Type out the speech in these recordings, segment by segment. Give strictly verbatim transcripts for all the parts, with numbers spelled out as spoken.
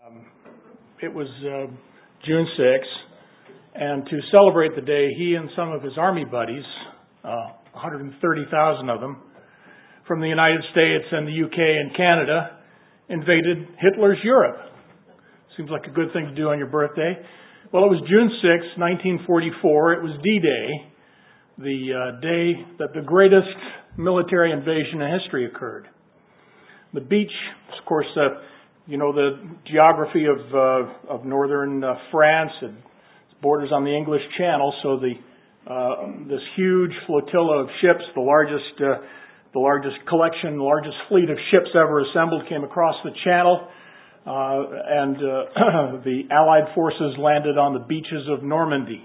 Um, it was uh, June sixth, and to celebrate the day, he and some of his Army buddies, uh, one hundred thirty thousand of them, from the United States and the U K and Canada, invaded Hitler's Europe. Seems like a good thing to do on your birthday. Well, it was June sixth, nineteen forty-four. It was D-Day, the uh, day that the greatest military invasion in history occurred. The beach, of course, uh, you know the geography of uh, of northern uh, France. It borders on the English Channel, so the uh, this huge flotilla of ships, the largest uh, the largest collection, the largest fleet of ships ever assembled, came across the Channel, uh, and uh, the Allied forces landed on the beaches of Normandy.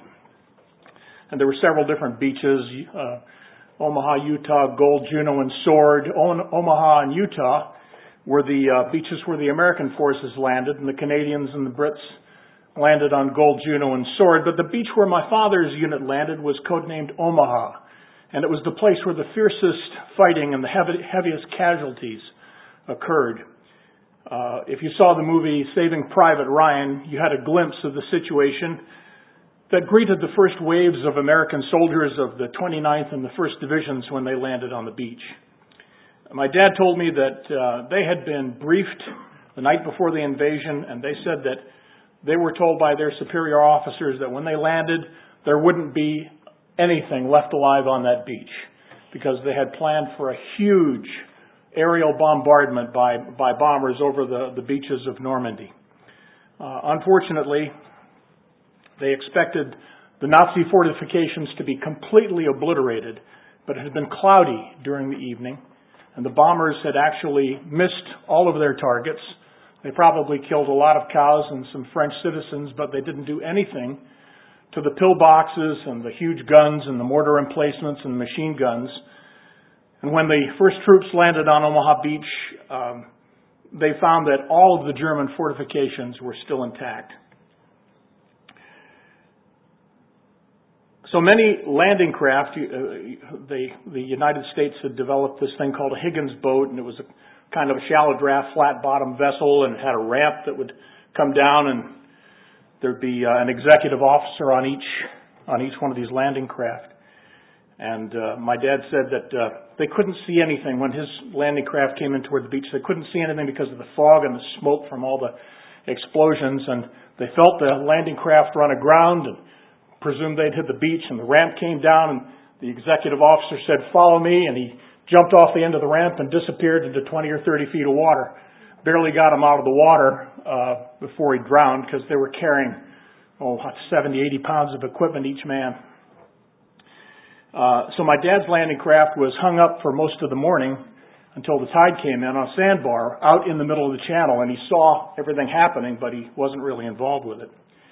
And there were several different beaches: uh, Omaha, Utah, Gold, Juno, and Sword. O- Omaha and Utah were the uh, beaches where the American forces landed, and the Canadians and the Brits landed on Gold, Juno, and Sword. But the beach where my father's unit landed was codenamed Omaha, and it was the place where the fiercest fighting and the heavy, heaviest casualties occurred. Uh, if you saw the movie Saving Private Ryan, you had a glimpse of the situation that greeted the first waves of American soldiers of the twenty-ninth and the first Divisions when they landed on the beach. My dad told me that uh, they had been briefed the night before the invasion, and they said that they were told by their superior officers that when they landed, there wouldn't be anything left alive on that beach, because they had planned for a huge aerial bombardment by, by bombers over the, the beaches of Normandy. Uh, unfortunately, they expected the Nazi fortifications to be completely obliterated, but it had been cloudy during the evening, and the bombers had actually missed all of their targets. They probably killed a lot of cows and some French citizens, but they didn't do anything to the pillboxes and the huge guns and the mortar emplacements and machine guns. And when the first troops landed on Omaha Beach, um, they found that all of the German fortifications were still intact. So many landing craft, uh, they, the United States had developed this thing called a Higgins boat, and it was a kind of a shallow draft, flat bottom vessel, and it had a ramp that would come down, and there'd be uh, an executive officer on each on each one of these landing craft. And uh, my dad said that uh, they couldn't see anything when his landing craft came in toward the beach. They couldn't see anything because of the fog and the smoke from all the explosions, and they felt the landing craft run aground and presumed they'd hit the beach, and the ramp came down, and the executive officer said, "Follow me," and he jumped off the end of the ramp and disappeared into twenty or thirty feet of water. Barely got him out of the water uh, before he drowned, because they were carrying oh, seventy, eighty pounds of equipment each man. Uh, so my dad's landing craft was hung up for most of the morning until the tide came in on a sandbar out in the middle of the channel, and he saw everything happening, but he wasn't really involved with it.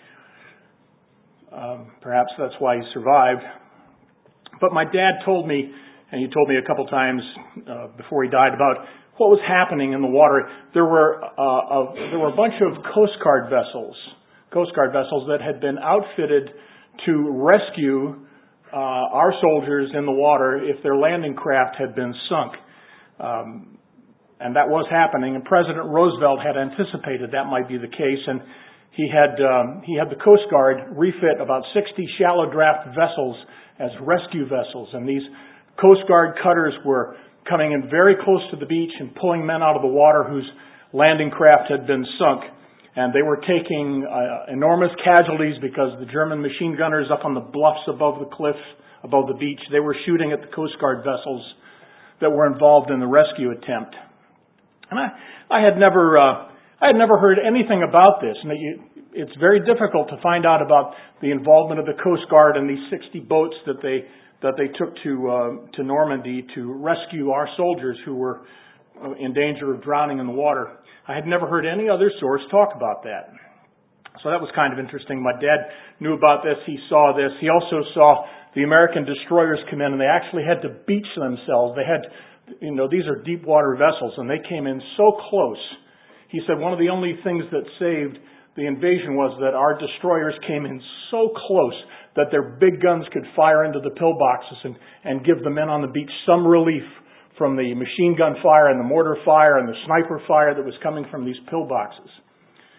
Um, perhaps that's why he survived. But my dad told me, and he told me a couple times uh, before he died, about what was happening in the water. There were uh, a, there were a bunch of Coast Guard vessels, Coast Guard vessels that had been outfitted to rescue uh, our soldiers in the water if their landing craft had been sunk. Um, and that was happening, and President Roosevelt had anticipated that might be the case, and he had um, he had the Coast Guard refit about sixty shallow draft vessels as rescue vessels, and these Coast Guard cutters were coming in very close to the beach and pulling men out of the water whose landing craft had been sunk. And they were taking uh, enormous casualties because the German machine gunners up on the bluffs above the cliff, above the beach, they were shooting at the Coast Guard vessels that were involved in the rescue attempt. And I, I had never, uh, I had never heard anything about this. And it, it's very difficult to find out about the involvement of the Coast Guard and these sixty boats that they that they took to uh, to Normandy to rescue our soldiers who were in danger of drowning in the water. I had never heard any other source talk about that. So that was kind of interesting. My dad knew about this. He saw this. He also saw the American destroyers come in, and they actually had to beach themselves. They had, you know, these are deep water vessels, and they came in so close. He said one of the only things that saved the invasion was that our destroyers came in so close that their big guns could fire into the pillboxes and, and give the men on the beach some relief from the machine gun fire and the mortar fire and the sniper fire that was coming from these pillboxes.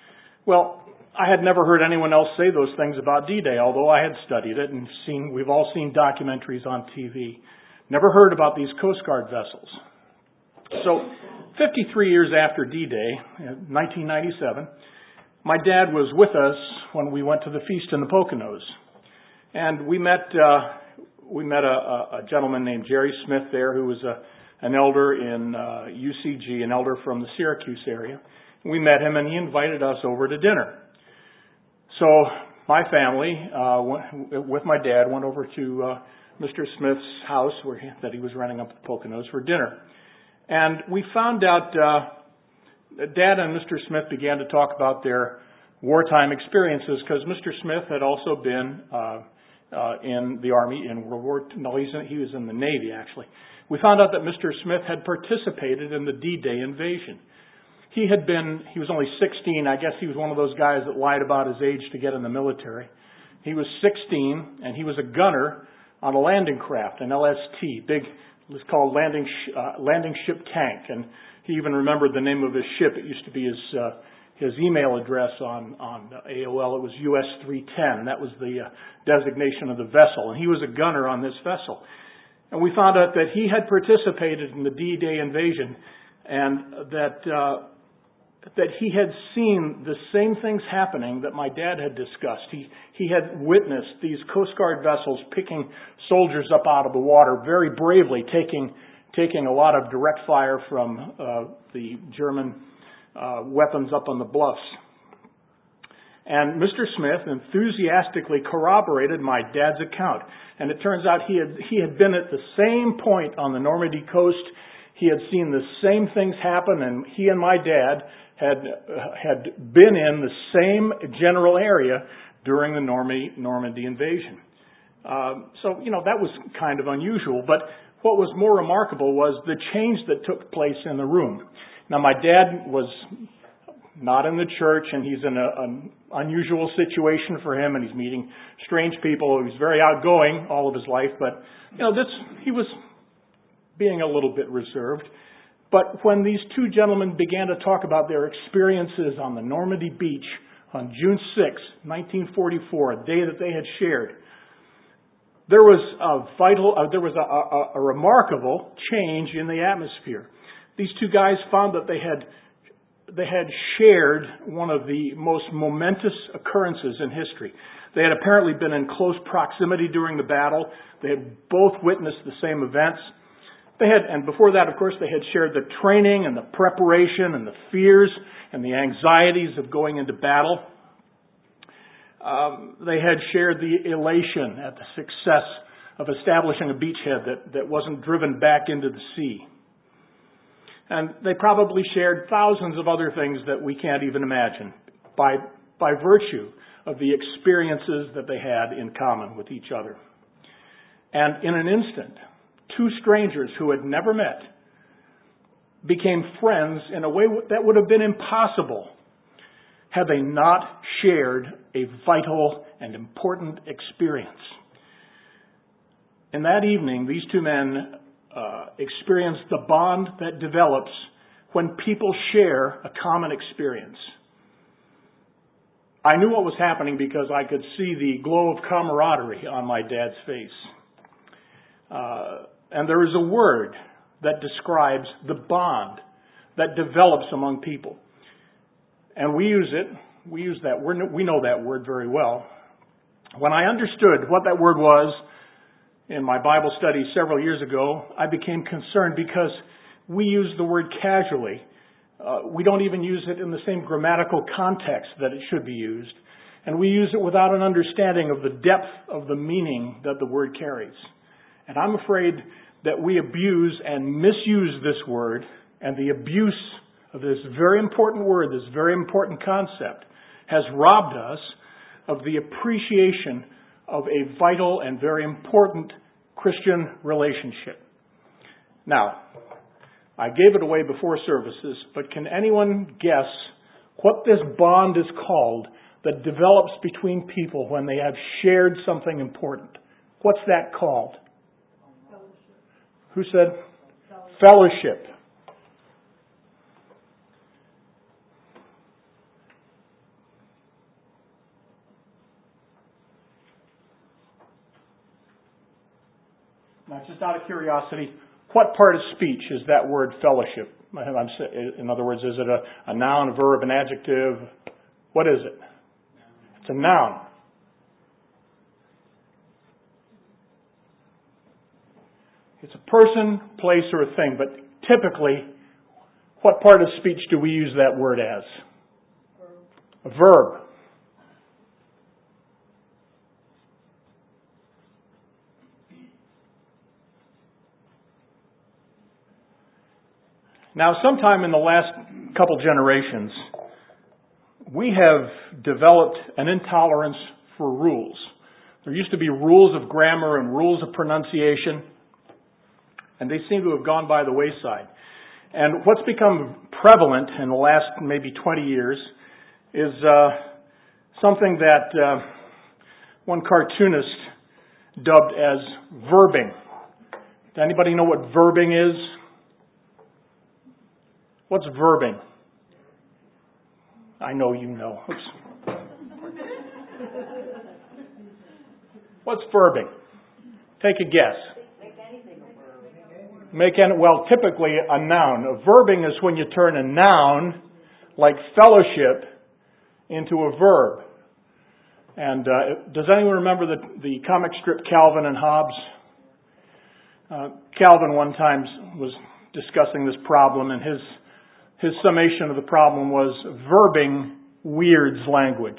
Well, I had never heard anyone else say those things about D-Day, although I had studied it and seen, we've all seen documentaries on T V. Never heard about these Coast Guard vessels. So, fifty-three years after D-Day, in nineteen ninety-seven, my dad was with us when we went to the feast in the Poconos. And we met, uh, we met a, a gentleman named Jerry Smith there, who was a, an elder in uh, U C G, an elder from the Syracuse area. We met him and he invited us over to dinner. So my family, uh, went, with my dad, went over to uh, Mister Smith's house where he, that he was renting up at the Poconos for dinner. And we found out, uh, Dad and Mister Smith began to talk about their wartime experiences because Mister Smith had also been uh, uh, in the Army in World War Two. No, he's in, he was in the Navy, actually. We found out that Mister Smith had participated in the D-Day invasion. He had been, he was only sixteen. I guess he was one of those guys that lied about his age to get in the military. He was sixteen, and he was a gunner on a landing craft, an L S T, big, it was called landing sh- uh, landing ship tank. And he even remembered the name of his ship. It used to be his uh, his email address on, on A O L. It was U S three ten. That was the uh, designation of the vessel. And he was a gunner on this vessel. And we found out that he had participated in the D-Day invasion and that uh, that he had seen the same things happening that my dad had discussed. He he had witnessed these Coast Guard vessels picking soldiers up out of the water very bravely, taking taking a lot of direct fire from uh, the German uh, weapons up on the bluffs. And Mister Smith enthusiastically corroborated my dad's account. And it turns out he had he had been at the same point on the Normandy coast. He had seen the same things happen, and he and my dad had uh, had been in the same general area during the Normandy, Normandy invasion. Um, so, you know, that was kind of unusual. But what was more remarkable was the change that took place in the room. Now, my dad was not in the church, and he's in a, an unusual situation for him, and he's meeting strange people. He was very outgoing all of his life, but, you know, this he was being a little bit reserved. But when these two gentlemen began to talk about their experiences on the Normandy beach on June sixth, nineteen forty-four, a day that they had shared, there was a vital, uh, there was a, a, a remarkable change in the atmosphere. These two guys found that they had they had shared one of the most momentous occurrences in history. They had apparently been in close proximity during the battle. They had both witnessed the same events. They had, and before that, of course, they had shared the training and the preparation and the fears and the anxieties of going into battle. Um, they had shared the elation at the success of establishing a beachhead that, that wasn't driven back into the sea. And they probably shared thousands of other things that we can't even imagine by, by virtue of the experiences that they had in common with each other. And in an instant, two strangers who had never met became friends in a way that would have been impossible had they not shared a vital and important experience. And that evening, these two men uh, experienced the bond that develops when people share a common experience. I knew what was happening because I could see the glow of camaraderie on my dad's face. Uh, and there is a word that describes the bond that develops among people. And we use it. We use that word. We know that word very well. When I understood what that word was in my Bible study several years ago, I became concerned because we use the word casually. Uh, we don't even use it in the same grammatical context that it should be used. And we use it without an understanding of the depth of the meaning that the word carries. And I'm afraid that we abuse and misuse this word, and the abuse of this very important word, this very important concept, has robbed us of the appreciation of a vital and very important Christian relationship. Now, I gave it away before services, but can anyone guess what this bond is called that develops between people when they have shared something important? What's that called? Fellowship. Who said? Fellowship. Fellowship. Now, just out of curiosity, what part of speech is that word fellowship? I'm, in other words, is it a, a noun, a verb, an adjective? What is it? It's a noun. It's a person, place, or a thing. But typically, what part of speech do we use that word as? A verb. Now, sometime in the last couple generations, we have developed an intolerance for rules. There used to be rules of grammar and rules of pronunciation, and they seem to have gone by the wayside. And what's become prevalent in the last maybe twenty years is uh, something that uh, one cartoonist dubbed as verbing. Does anybody know what verbing is? What's verbing? I know you know. Oops. What's verbing? Take a guess. Make any, well, typically a noun. A verbing is when you turn a noun, like fellowship, into a verb. And uh, does anyone remember the, the comic strip Calvin and Hobbes? Uh, Calvin one time was discussing this problem, and his his summation of the problem was verbing weirds language.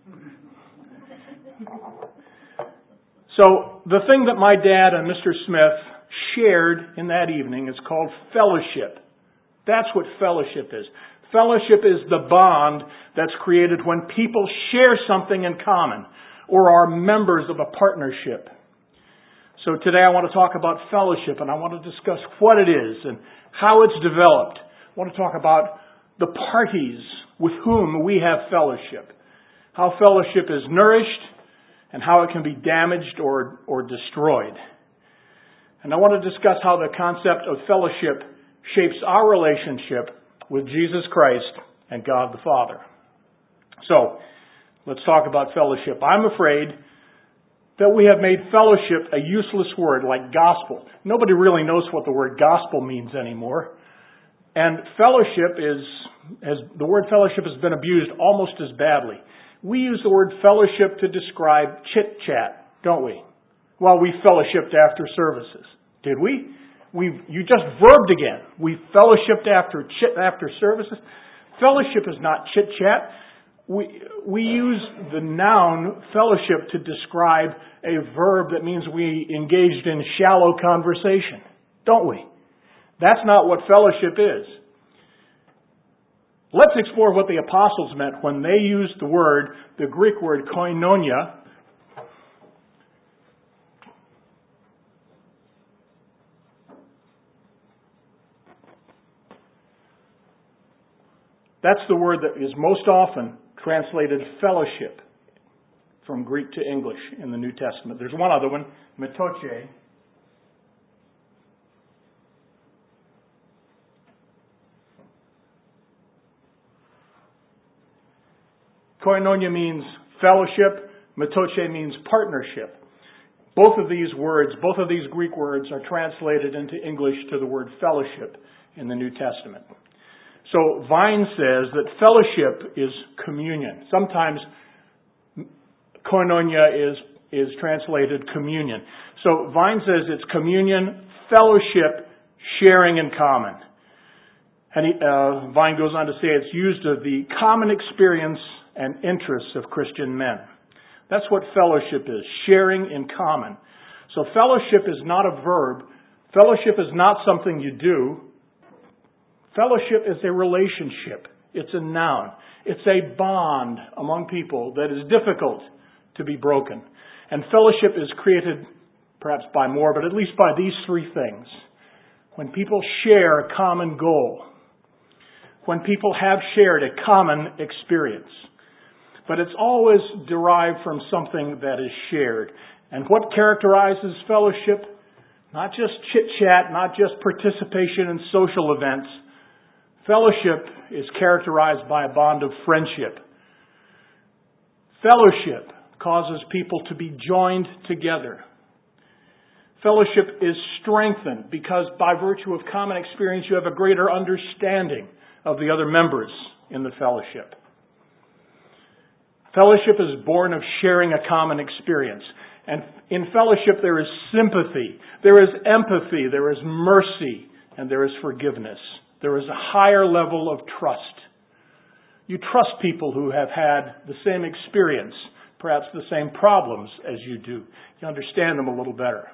So the thing that my dad and Mister Smith shared in that evening is called fellowship. That's what fellowship is. Fellowship is the bond that's created when people share something in common or are members of a partnership. So today I want to talk about fellowship, and I want to discuss what it is and how it's developed. I want to talk about the parties with whom we have fellowship, how fellowship is nourished, and how it can be damaged or, or destroyed. And I want to discuss how the concept of fellowship shapes our relationship with Jesus Christ and God the Father. So, let's talk about fellowship. I'm afraid that we have made fellowship a useless word like gospel. Nobody really knows what the word gospel means anymore. And fellowship is, as the word fellowship has been abused almost as badly. We use the word fellowship to describe chit-chat, don't we? Well, we fellowshipped after services. Did we? We you just verbed again. We fellowshipped after chit after services. Fellowship is not chit-chat. We we use the noun fellowship to describe a verb that means we engaged in shallow conversation, don't we? That's not what fellowship is. Let's explore what the apostles meant when they used the word, the Greek word koinonia. That's the word that is most often translated fellowship from Greek to English in the New Testament. There's one other one, metoche. Koinonia means fellowship. Metoche means partnership. Both of these words, both of these Greek words are translated into English to the word fellowship in the New Testament. So Vine says that fellowship is communion. Sometimes koinonia is, is translated communion. So Vine says it's communion, fellowship, sharing in common. And he, uh, Vine goes on to say it's used of the common experience and interests of Christian men. That's what fellowship is, sharing in common. So fellowship is not a verb. Fellowship is not something you do. Fellowship is a relationship. It's a noun. It's a bond among people that is difficult to be broken. And fellowship is created perhaps by more, but at least by these three things. When people share a common goal. When people have shared a common experience. But it's always derived from something that is shared. And what characterizes fellowship? Not just chit-chat, not just participation in social events. Fellowship is characterized by a bond of friendship. Fellowship causes people to be joined together. Fellowship is strengthened because by virtue of common experience you have a greater understanding of the other members in the fellowship. Fellowship is born of sharing a common experience. And in fellowship there is sympathy, there is empathy, there is mercy, and there is forgiveness. There is a higher level of trust. You trust people who have had the same experience, perhaps the same problems as you do. You understand them a little better.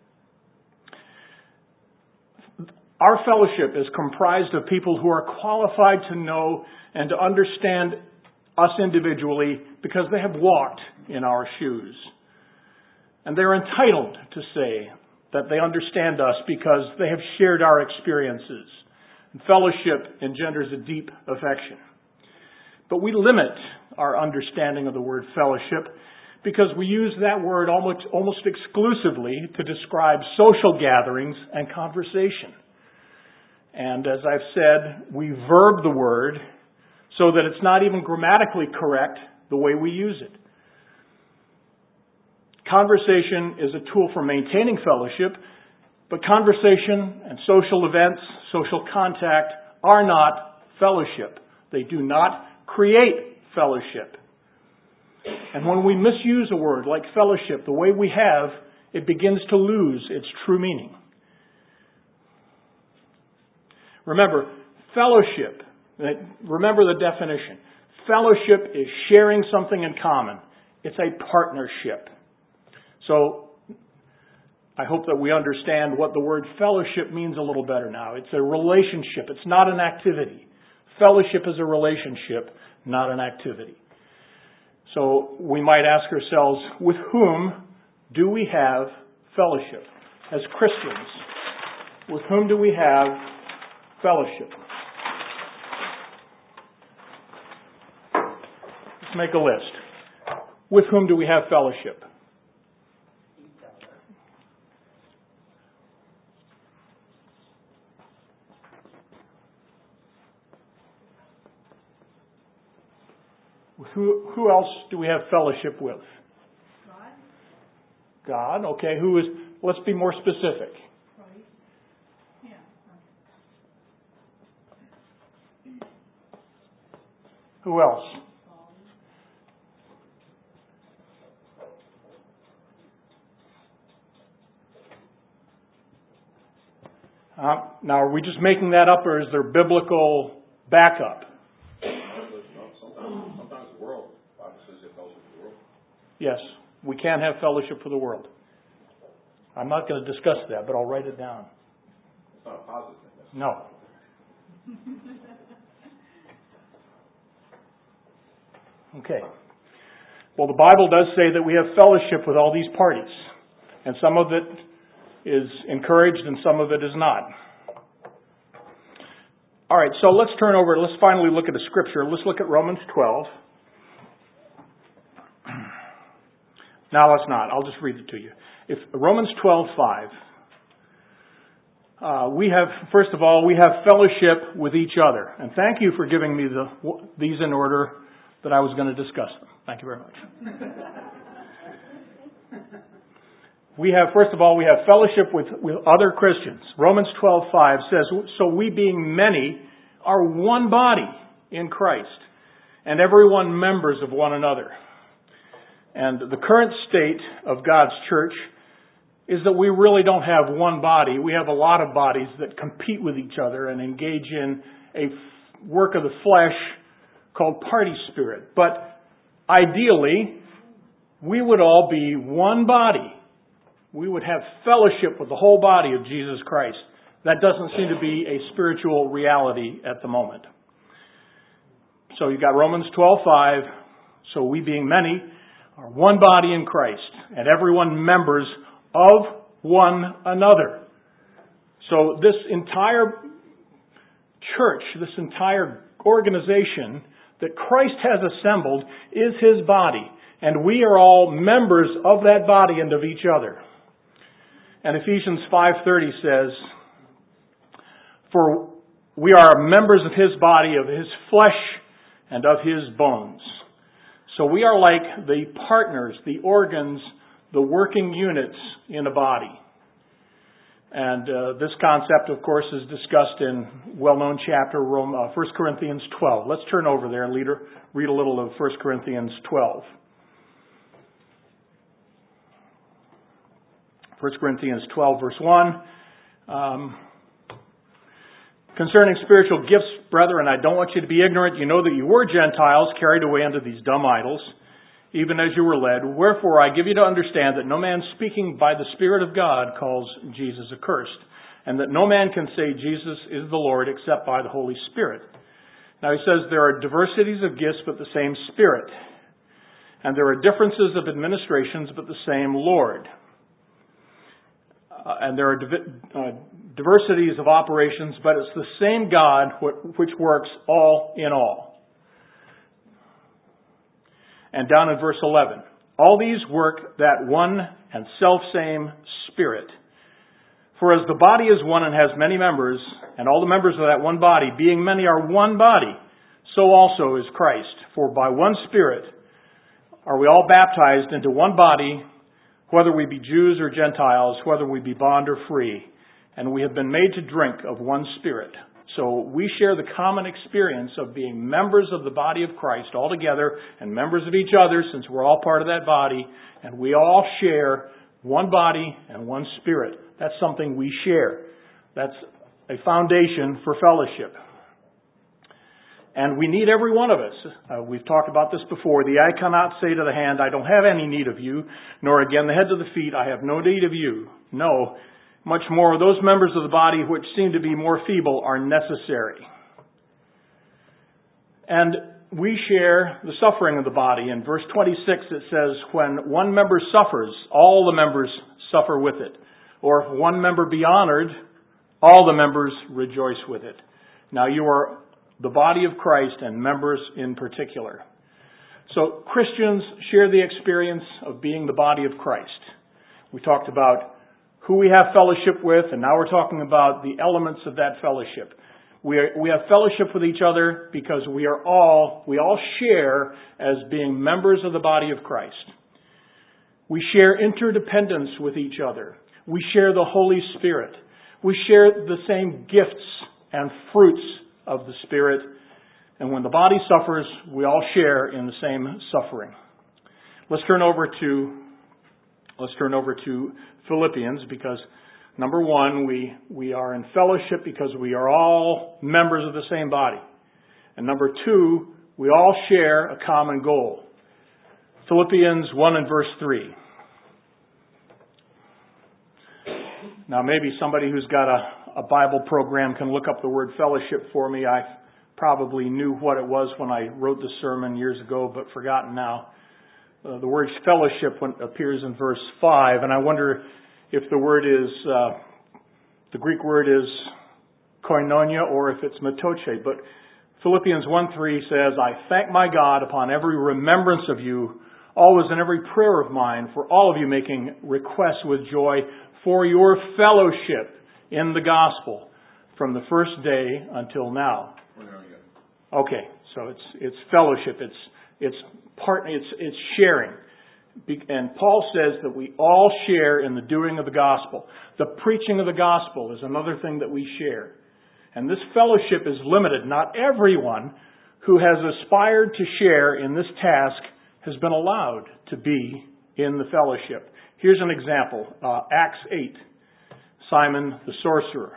Our fellowship is comprised of people who are qualified to know and to understand us individually because they have walked in our shoes. And they're entitled to say that they understand us because they have shared our experiences. And fellowship engenders a deep affection. But we limit our understanding of the word fellowship because we use that word almost, almost exclusively to describe social gatherings and conversation. And as I've said, we verb the word so that it's not even grammatically correct the way we use it. Conversation is a tool for maintaining fellowship, but conversation and social events, social contact are not fellowship. They do not create fellowship. And when we misuse a word like fellowship the way we have, it begins to lose its true meaning. Remember, fellowship, remember the definition. Fellowship is sharing something in common. It's a partnership. So, I hope that we understand what the word fellowship means a little better now. It's a relationship. It's not an activity. Fellowship is a relationship, not an activity. So, we might ask ourselves, with whom do we have fellowship? As Christians, with whom do we have fellowship? Let's make a list. With whom do we have fellowship? Who, who else do we have fellowship with? God. God, okay. Who is, let's be more specific. Christ. Yeah. Who else? Uh, now, are we just making that up, or is there biblical backup? Sometimes the world, Bible says you have fellowship with the world. Yes, we can have fellowship for the world. I'm not going to discuss that, but I'll write it down. It's not a positive thing. No. Okay. Well, the Bible does say that we have fellowship with all these parties, and some of it is encouraged and some of it is not. All right, so let's turn over, let's finally look at a scripture. Let's look at Romans twelve. Now let's not. I'll just read it to you. If Romans twelve five. Uh, we have, first of all, we have fellowship with each other. And thank you for giving me the these in order that I was going to discuss them. Thank you very much. We have, first of all, we have fellowship with, with other Christians. Romans twelve five says, so we being many are one body in Christ, and everyone members of one another. And the current state of God's church is that we really don't have one body. We have a lot of bodies that compete with each other and engage in a work of the flesh called party spirit. But ideally, we would all be one body. We would have fellowship with the whole body of Jesus Christ. That doesn't seem to be a spiritual reality at the moment. So you've got Romans twelve five. So we being many are one body in Christ, and everyone members of one another. So this entire church, this entire organization that Christ has assembled is His body, and we are all members of that body and of each other. And Ephesians five thirty says, for we are members of His body, of His flesh, and of His bones. So we are like the partners, the organs, the working units in a body. And uh, this concept, of course, is discussed in well-known chapter, Rome, uh, First Corinthians twelve. Let's turn over there and read a little of First Corinthians twelve. First Corinthians twelve, verse one. Um, Concerning spiritual gifts, brethren, I don't want you to be ignorant. You know that you were Gentiles, carried away unto these dumb idols, even as you were led. Wherefore I give you to understand that no man speaking by the Spirit of God calls Jesus accursed, and that no man can say Jesus is the Lord except by the Holy Spirit. Now he says there are diversities of gifts, but the same Spirit. And there are differences of administrations, but the same Lord. Uh, and there are divi- uh, diversities of operations, but it's the same God wh- which works all in all. And down in verse eleven, all these work that one and selfsame Spirit. For as the body is one and has many members, and all the members of that one body, being many, are one body, so also is Christ. For by one Spirit are we all baptized into one body, whether we be Jews or Gentiles, whether we be bond or free, and we have been made to drink of one Spirit. So we share the common experience of being members of the body of Christ all together and members of each other, since we're all part of that body, and we all share one body and one Spirit. That's something we share. That's a foundation for fellowship. And we need every one of us. Uh, we've talked about this before. The eye cannot say to the hand, I don't have any need of you, nor again the head to the feet, I have no need of you. No, much more those members of the body which seem to be more feeble are necessary. And we share the suffering of the body. In verse twenty-six it says, when one member suffers, all the members suffer with it. Or if one member be honored, all the members rejoice with it. Now you are the body of Christ and members in particular. So Christians share the experience of being the body of Christ. We talked about who we have fellowship with, and now we're talking about the elements of that fellowship. We are, we have fellowship with each other because we are all, we all share as being members of the body of Christ. We share interdependence with each other. We share the Holy Spirit. We share the same gifts and fruits of the Spirit. And when the body suffers, we all share in the same suffering. Let's turn over to let's turn over to Philippians, because number one, we we are in fellowship because we are all members of the same body. And number two, we all share a common goal. Philippians one and verse three. Now maybe somebody who's got a, a Bible program can look up the word fellowship for me. I probably knew what it was when I wrote the sermon years ago, but forgotten now. Uh, the word fellowship appears in verse five, and I wonder if the word is, uh, the Greek word is koinonia or if it's metoche. But Philippians one three says, I thank my God upon every remembrance of you, always in every prayer of mine, for all of you making requests with joy for your fellowship in the gospel from the first day until now. Okay, so it's it's fellowship. It's it's part. It's it's sharing. And Paul says that we all share in the doing of the gospel. The preaching of the gospel is another thing that we share. And this fellowship is limited. Not everyone who has aspired to share in this task has been allowed to be in the fellowship. Here's an example. Uh, Acts eight. Simon the sorcerer.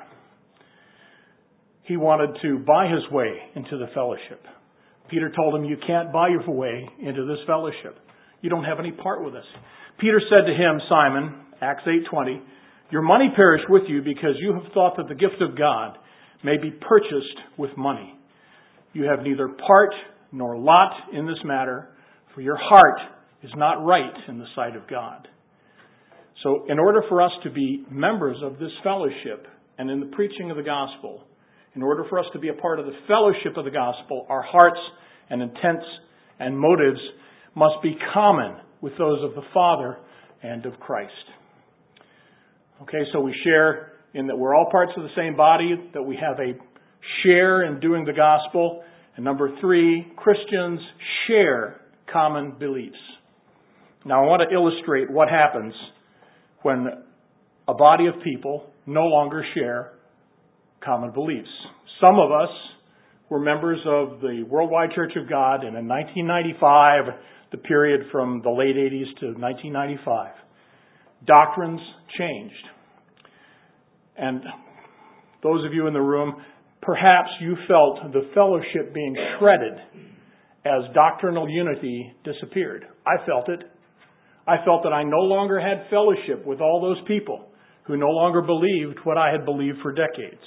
He wanted to buy his way into the fellowship. Peter told him, you can't buy your way into this fellowship. You don't have any part with us. Peter said to him, Simon, Acts eight twenty, your money perish with you because you have thought that the gift of God may be purchased with money. You have neither part nor lot in this matter, for your heart is not right in the sight of God. So in order for us to be members of this fellowship and in the preaching of the gospel, in order for us to be a part of the fellowship of the gospel, our hearts and intents and motives must be common with those of the Father and of Christ. Okay, so we share in that we're all parts of the same body, that we have a share in doing the gospel. And number three, Christians share common beliefs. Now I want to illustrate what happens when a body of people no longer share common beliefs. Some of us were members of the Worldwide Church of God, and in nineteen ninety-five, the period from the late eighties to nineteen ninety-five, doctrines changed. And those of you in the room, perhaps you felt the fellowship being shredded as doctrinal unity disappeared. I felt it. I felt that I no longer had fellowship with all those people who no longer believed what I had believed for decades.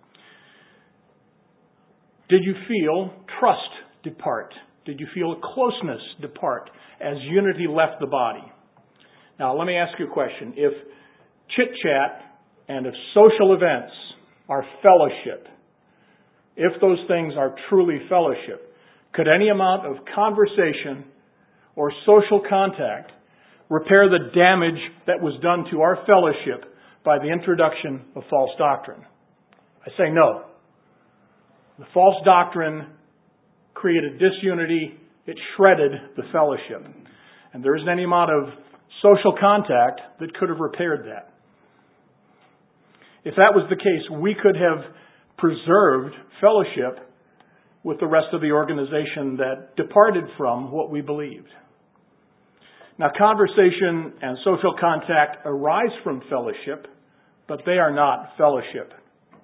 Did you feel trust depart? Did you feel closeness depart as unity left the body? Now, let me ask you a question. If chit-chat and if social events are fellowship, if those things are truly fellowship, could any amount of conversation or social contact repair the damage that was done to our fellowship by the introduction of false doctrine? I say no. The false doctrine created disunity. It shredded the fellowship. And there isn't any amount of social contact that could have repaired that. If that was the case, we could have preserved fellowship with the rest of the organization that departed from what we believed. Now, conversation and social contact arise from fellowship, but they are not fellowship.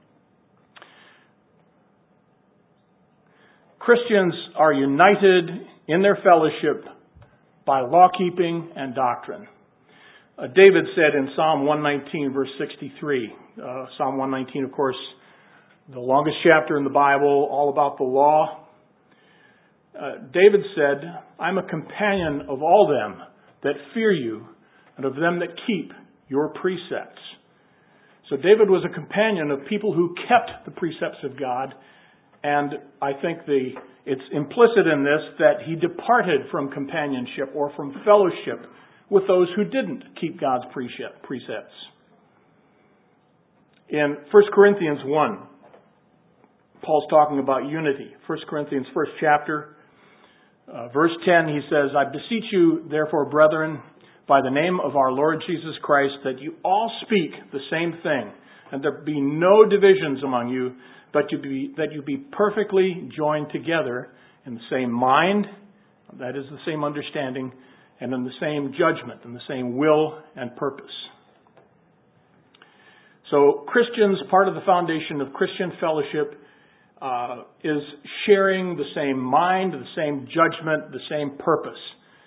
Christians are united in their fellowship by law-keeping and doctrine. Uh, David said in Psalm one nineteen, verse sixty-three, uh, Psalm one nineteen, of course, the longest chapter in the Bible, all about the law. Uh, David said, I'm a companion of all them that fear you and of them that keep your precepts. So David was a companion of people who kept the precepts of God. And I think the it's implicit in this that he departed from companionship or from fellowship with those who didn't keep God's precepts. In First Corinthians one, Paul's talking about unity. First Corinthians first chapter, uh, verse ten, he says, I beseech you, therefore, brethren, by the name of our Lord Jesus Christ, that you all speak the same thing, and there be no divisions among you, but you be, that you be perfectly joined together in the same mind, that is the same understanding, and in the same judgment, in the same will and purpose. So Christians, part of the foundation of Christian fellowship uh, is sharing the same mind, the same judgment, the same purpose.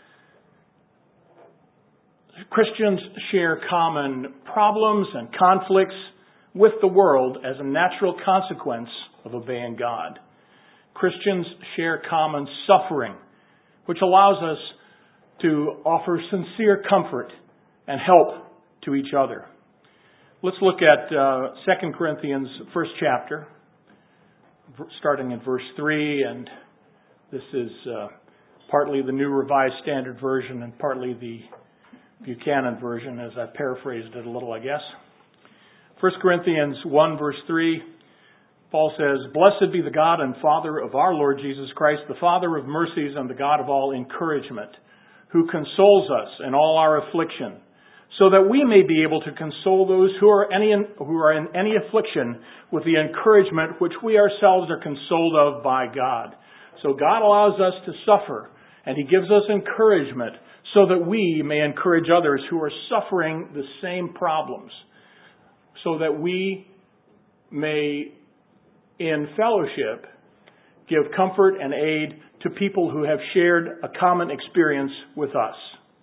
Christians share common problems and conflicts with the world as a natural consequence of obeying God. Christians share common suffering, which allows us to offer sincere comfort and help to each other. Let's look at uh, Second Corinthians first chapter, starting at verse three, and this is uh, partly the New Revised Standard Version and partly the Buchanan version, as I paraphrased it a little, I guess. First Corinthians one, verse three, Paul says, Blessed be the God and Father of our Lord Jesus Christ, the Father of mercies and the God of all encouragement, who consoles us in all our affliction, so that we may be able to console those who are any who are in any affliction with the encouragement which we ourselves are consoled of by God. So God allows us to suffer, and He gives us encouragement so that we may encourage others who are suffering the same problems, so that we may, in fellowship, give comfort and aid to people who have shared a common experience with us.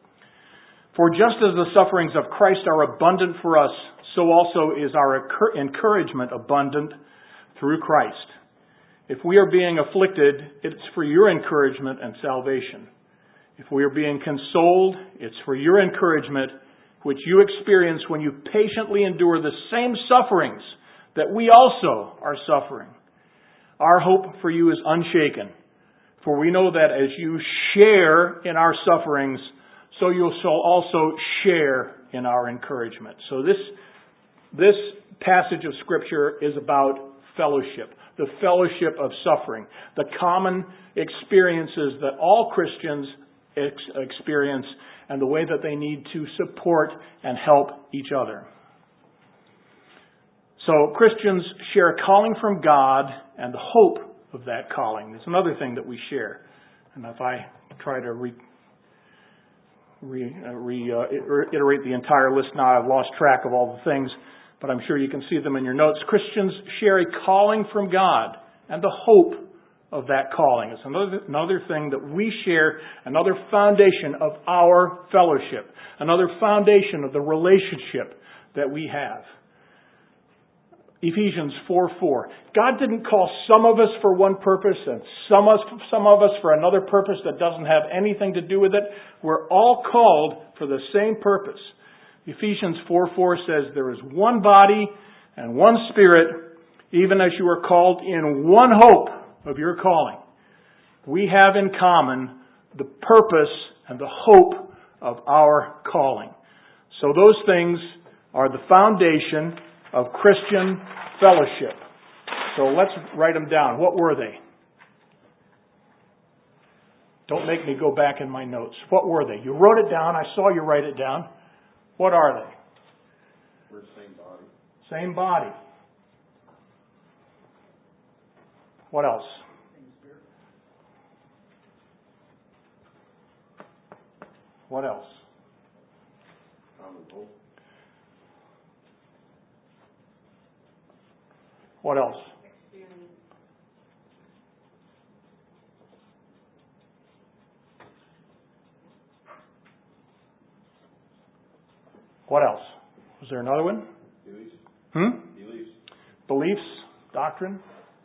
For just as the sufferings of Christ are abundant for us, so also is our encouragement abundant through Christ. If we are being afflicted, it's for your encouragement and salvation. If we are being consoled, it's for your encouragement, which you experience when you patiently endure the same sufferings that we also are suffering. Our hope for you is unshaken, for we know that as you share in our sufferings, so you shall also share in our encouragement. So this, this passage of Scripture is about fellowship, the fellowship of suffering, the common experiences that all Christians ex- experience, and the way that they need to support and help each other. So Christians share a calling from God and the hope of that calling. It's another thing that we share. And if I try to re, re, uh, re uh, iterate the entire list now, I've lost track of all the things, but I'm sure you can see them in your notes. Christians share a calling from God and the hope of that calling. It's another, another thing that we share, another foundation of our fellowship, another foundation of the relationship that we have. Ephesians four four. God didn't call some of us for one purpose and some of, us, some of us for another purpose that doesn't have anything to do with it. We're all called for the same purpose. Ephesians four four says there is one body and one Spirit, even as you are called in one hope of your calling. We have in common the purpose and the hope of our calling. So those things are the foundation of Christian fellowship. So let's write them down. What were they? Don't make me go back in my notes. What were they? You wrote it down. I saw you write it down. What are they? We're the same body. Same body. What else? What else? Common hope. What else? Experience. What else? Was there another one? Beliefs. Hmm? Beliefs. Beliefs, doctrine.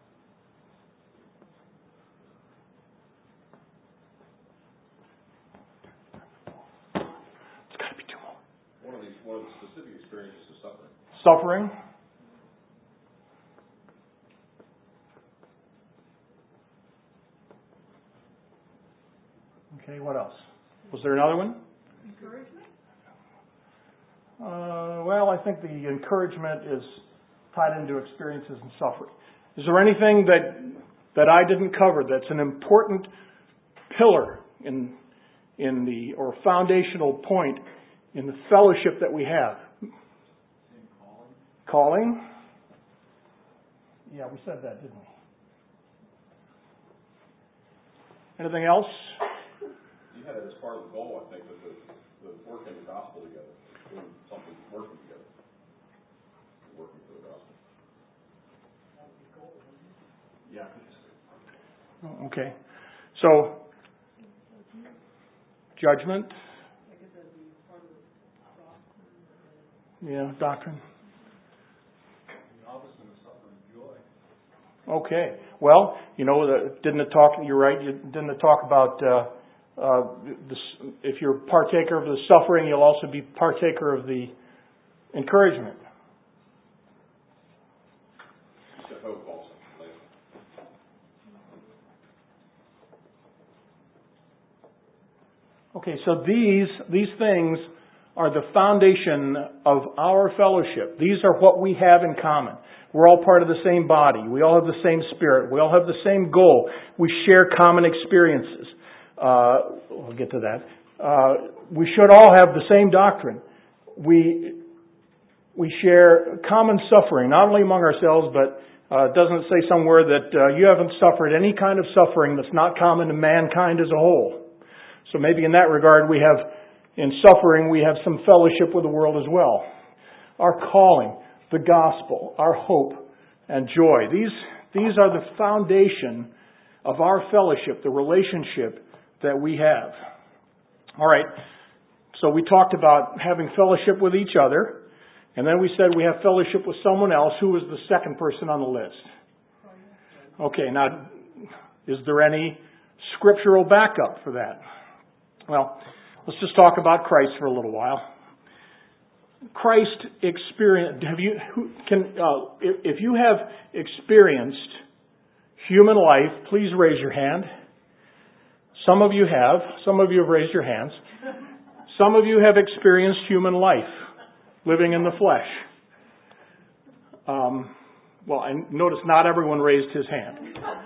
It's got to be two more. One of these, one of the specific experiences is suffering. Suffering. Okay, what else? Was there another one? Encouragement? Uh, well, I think the encouragement is tied into experiences and suffering. Is there anything that that I didn't cover that's an important pillar in in the or foundational point in the fellowship that we have? Calling. Calling. Yeah, we said that, didn't we? Anything else? You had it as part of the goal, I think, that the, the working the gospel together, doing something, working together, working for the gospel. Yeah. Oh, okay. So, judgment. Yeah, doctrine. Okay. Well, you know, the, didn't it talk? You're right. You, didn't it talk about uh, uh, this, if you're partaker of the suffering, you'll also be partaker of the encouragement. The hope also. Okay, so these these things are the foundation of our fellowship. These are what we have in common. We're all part of the same body. We all have the same spirit. We all have the same goal. We share common experiences. Uh, we'll get to that. Uh, we should all have the same doctrine. We we share common suffering, not only among ourselves, but uh, it doesn't say somewhere that uh, you haven't suffered any kind of suffering that's not common to mankind as a whole. So maybe in that regard, we have, in suffering, we have some fellowship with the world as well. Our calling, the gospel, our hope, and joy. These, these are the foundation of our fellowship, the relationship that we have. All right, so we talked about having fellowship with each other, and then we said we have fellowship with someone else. Who was the second person on the list? Okay, now, is there any scriptural backup for that? Well, let's just talk about Christ for a little while. Christ experienced. Have you? Who can? Uh, if, if you have experienced human life, please raise your hand. Some of you have. Some of you have raised your hands. Some of you have experienced human life, living in the flesh. Um, well, I notice not everyone raised his hand.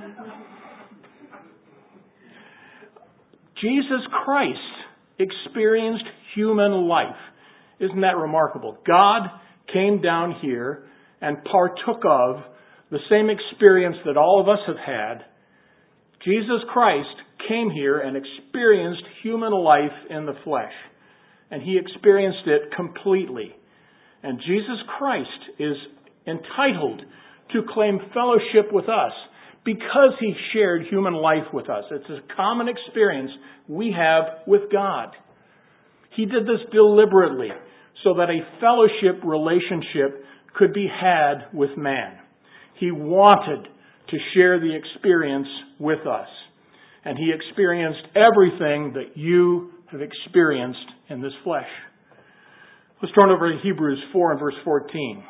Jesus Christ experienced human life. Isn't that remarkable? God came down here and partook of the same experience that all of us have had. Jesus Christ came here and experienced human life in the flesh. And He experienced it completely. And Jesus Christ is entitled to claim fellowship with us because He shared human life with us. It's a common experience we have with God. He did this deliberately so that a fellowship relationship could be had with man. He wanted to share the experience with us. And He experienced everything that you have experienced in this flesh. Let's turn over to Hebrews four and verse fourteen.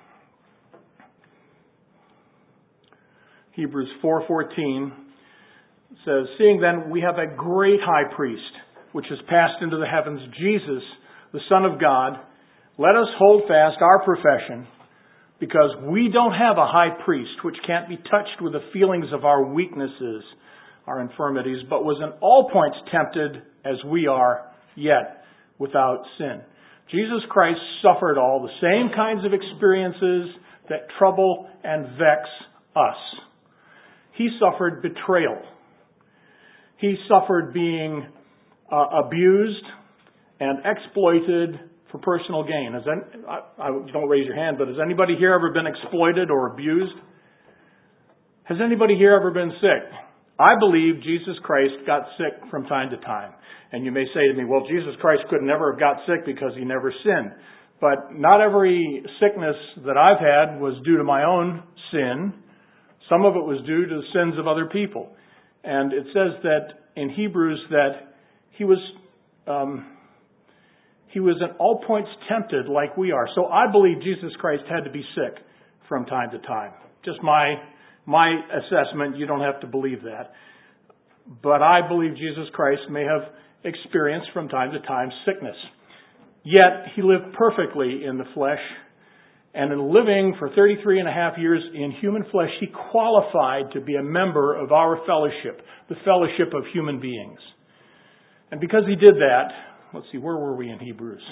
Hebrews four fourteen says, "Seeing then we have a great high priest, which has passed into the heavens, Jesus, the Son of God, let us hold fast our profession, because we don't have a high priest which can't be touched with the feelings of our weaknesses, our infirmities, but was in all points tempted as we are, yet without sin." Jesus Christ suffered all the same kinds of experiences that trouble and vex us. He suffered betrayal. He suffered being uh, abused and exploited for personal gain. Has any, I, I, don't raise your hand, but has anybody here ever been exploited or abused? Has anybody here ever been sick? I believe Jesus Christ got sick from time to time. And you may say to me, well, Jesus Christ could never have got sick because He never sinned. But not every sickness that I've had was due to my own sin. Some of it was due to the sins of other people. And it says that in Hebrews that He was um, He was at all points tempted like we are. So I believe Jesus Christ had to be sick from time to time. Just my my assessment. You don't have to believe that. But I believe Jesus Christ may have experienced from time to time sickness. Yet He lived perfectly in the flesh. And in living for thirty-three and a half years in human flesh, He qualified to be a member of our fellowship, the fellowship of human beings. And because He did that, let's see, where were we in Hebrews?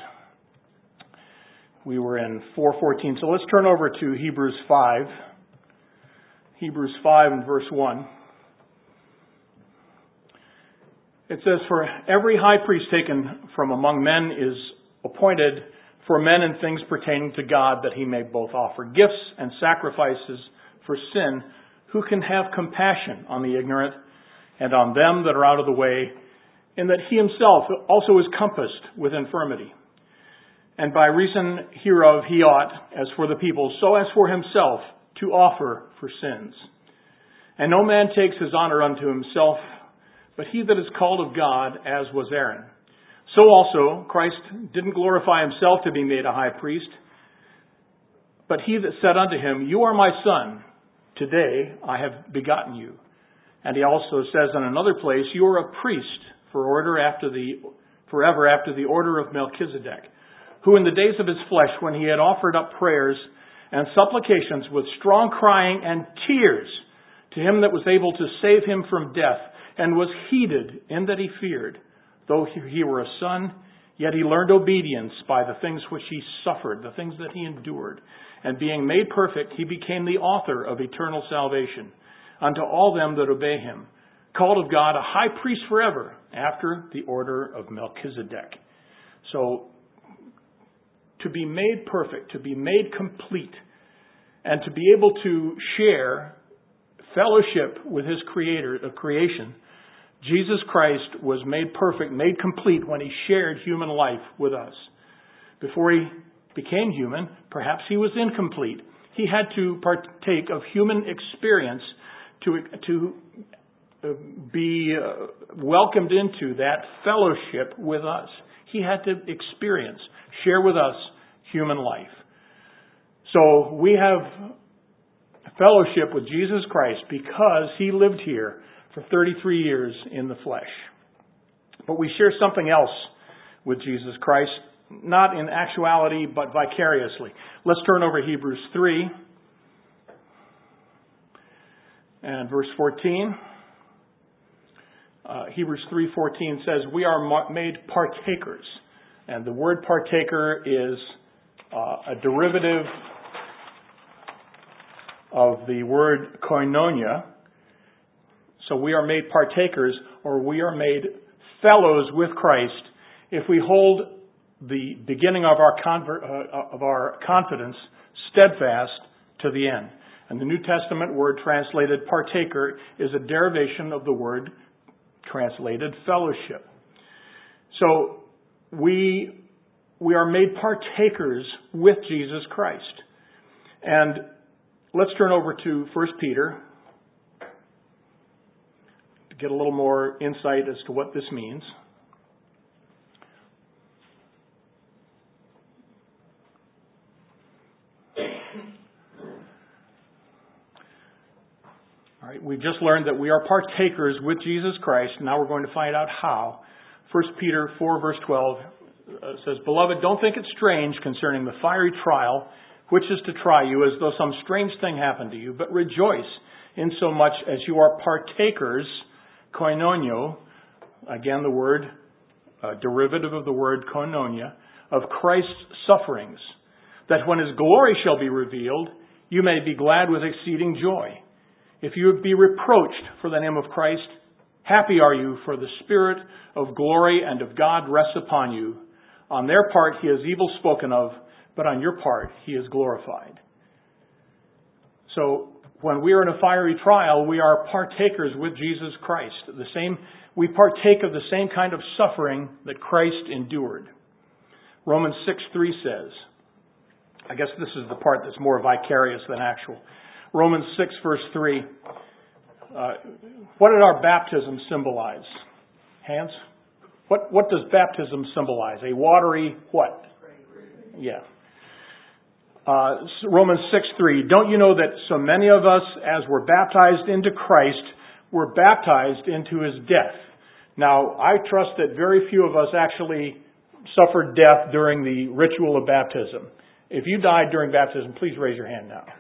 We were in four fourteen. So let's turn over to Hebrews five. Hebrews five and verse one. It says, "For every high priest taken from among men is appointed for men and things pertaining to God, that He may both offer gifts and sacrifices for sin, who can have compassion on the ignorant and on them that are out of the way, in that He Himself also is compassed with infirmity. And by reason hereof He ought, as for the people, so as for Himself, to offer for sins. And no man takes his honor unto himself, but he that is called of God, as was Aaron. So also Christ didn't glorify Himself to be made a high priest, but He that said unto Him, You are my Son, today I have begotten you. And He also says in another place, You are a priest for order after the forever after the order of Melchizedek, who in the days of His flesh, when He had offered up prayers and supplications with strong crying and tears to Him that was able to save him from death, and was heeded in that he feared, though he were a son, yet he learned obedience by the things which he suffered, the things that he endured. And being made perfect, he became the author of eternal salvation unto all them that obey him, called of God a high priest forever, after the order of Melchizedek." So, to be made perfect, to be made complete, and to be able to share fellowship with His Creator of creation, Jesus Christ was made perfect, made complete when He shared human life with us. Before He became human, perhaps He was incomplete. He had to partake of human experience to, to be welcomed into that fellowship with us. He had to experience, share with us human life. So we have fellowship with Jesus Christ because He lived here for thirty-three years in the flesh. But we share something else with Jesus Christ, not in actuality, but vicariously. Let's turn over to Hebrews three and verse fourteen. Uh, Hebrews three fourteen says, "We are made partakers." And the word partaker is uh, a derivative of the word koinonia. So we are made partakers, or we are made fellows with Christ if we hold the beginning of our conver- uh, of our confidence steadfast to the end. And the New Testament word translated partaker is a derivation of the word translated fellowship. So we we are made partakers with Jesus Christ. And let's turn over to First Peter to get a little more insight as to what this means. All right, we've just learned that we are partakers with Jesus Christ. Now we're going to find out how. First Peter four, verse twelve uh, says, Beloved, don't think it strange concerning the fiery trial, which is to try you as though some strange thing happened to you, but rejoice insomuch as you are partakers, koinonio, again the word, uh, derivative of the word koinonia, of Christ's sufferings, that when His glory shall be revealed, you may be glad with exceeding joy. If you be reproached for the name of Christ, happy are you, for the Spirit of glory and of God rests upon you. On their part He is evil spoken of, but on your part He is glorified. So when we are in a fiery trial, we are partakers with Jesus Christ. The same, we partake of the same kind of suffering that Christ endured. Romans six three says, I guess this is the part that's more vicarious than actual. Romans six, verse three. Uh, what did our baptism symbolize? Hands? What what does baptism symbolize? A watery what? Yeah. Uh, Romans six three. Don't you know that so many of us, as were baptized into Christ, were baptized into His death? Now, I trust that very few of us actually suffered death during the ritual of baptism. If you died during baptism, please raise your hand now.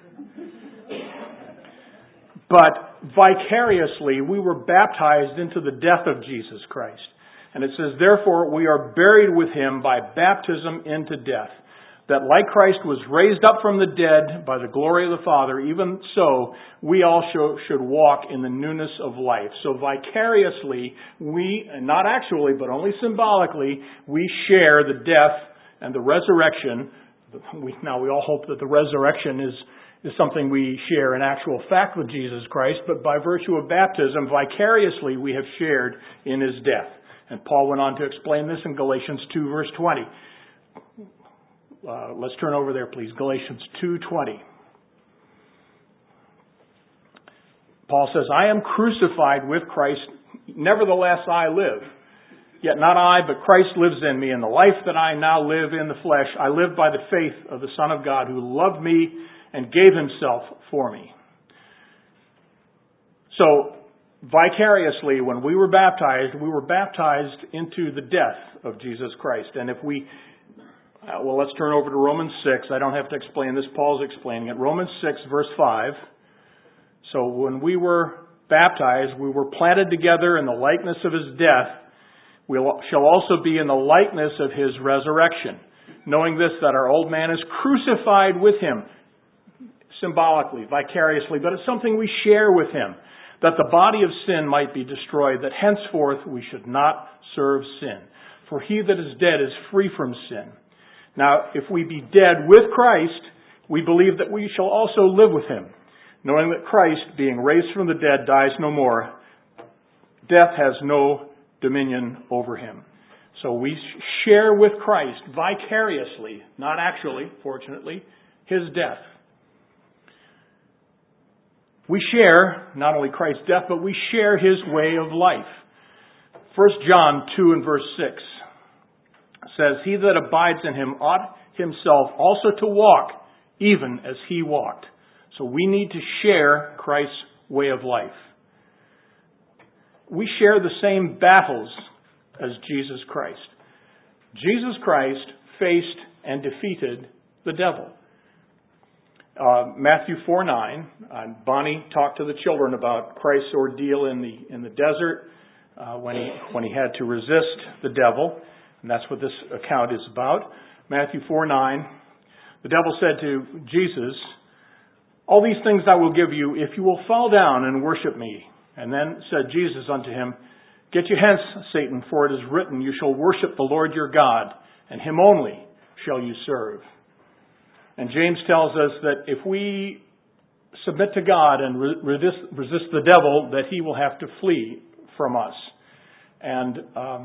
But vicariously, we were baptized into the death of Jesus Christ. And it says, therefore, we are buried with Him by baptism into death, that like Christ was raised up from the dead by the glory of the Father, even so we also should walk in the newness of life. So vicariously, we, and not actually, but only symbolically, we share the death and the resurrection. We, now, we all hope that the resurrection is is something we share in actual fact with Jesus Christ, but by virtue of baptism, vicariously we have shared in His death. And Paul went on to explain this in Galatians two, verse twenty. Uh, let's turn over there, please. Galatians two twenty. Paul says, I am crucified with Christ, nevertheless I live. Yet not I, but Christ lives in me, and the life that I now live in the flesh, I live by the faith of the Son of God, who loved me and gave Himself for me. So, vicariously, when we were baptized, we were baptized into the death of Jesus Christ. And if we, uh, well, let's turn over to Romans six. I don't have to explain this. Paul's explaining it. Romans six, verse five. So when we were baptized, we were planted together in the likeness of His death. We shall also be in the likeness of His resurrection, knowing this, that our old man is crucified with Him, symbolically, vicariously, but it's something we share with Him, that the body of sin might be destroyed, that henceforth we should not serve sin. For he that is dead is free from sin. Now, if we be dead with Christ, we believe that we shall also live with Him, knowing that Christ, being raised from the dead, dies no more. Death has no dominion over Him. So we share with Christ vicariously, not actually, fortunately, His death. We share not only Christ's death, but we share His way of life. First John two and verse six says, He that abides in Him ought himself also to walk, even as He walked. So we need to share Christ's way of life. We share the same battles as Jesus Christ. Jesus Christ faced and defeated the devil. Uh, Matthew four nine, uh, Bonnie talked to the children about Christ's ordeal in the in the desert uh, when he when he had to resist the devil, and that's what this account is about. Matthew four nine, the devil said to Jesus, All these things I will give you if you will fall down and worship me. And then said Jesus unto him, Get you hence, Satan, for it is written, You shall worship the Lord your God, and him only shall you serve. And James tells us that if we submit to God and resist, resist the devil, that he will have to flee from us. And um,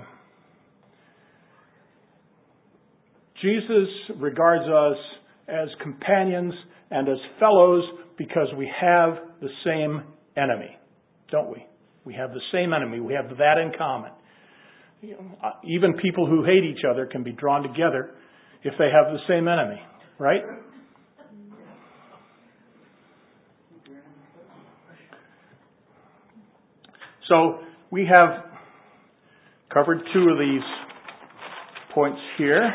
Jesus regards us as companions and as fellows because we have the same enemy, don't we? We have the same enemy. We have that in common. You know, even people who hate each other can be drawn together if they have the same enemy, right? So we have covered two of these points here.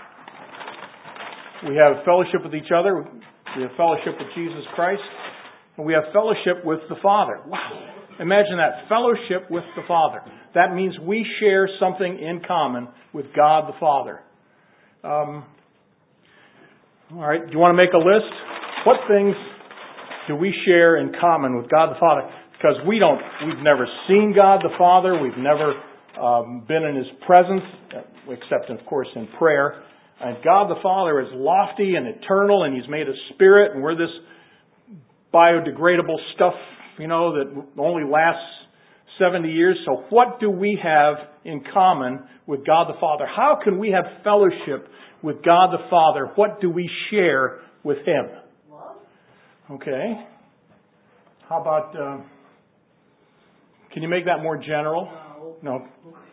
We have fellowship with each other. We have fellowship with Jesus Christ. And we have fellowship with the Father. Wow. Imagine that. Fellowship with the Father. That means we share something in common with God the Father. Um, all right. Do you want to make a list? What things do we share in common with God the Father? Because we don't, we've never seen God the Father. We've never um, been in His presence, except, of course, in prayer. And God the Father is lofty and eternal, and He's made a spirit, and we're this biodegradable stuff, you know, that only lasts seventy years. So what do we have in common with God the Father? How can we have fellowship with God the Father? What do we share with Him? Love. Okay. How about, uh, can you make that more general? No. No.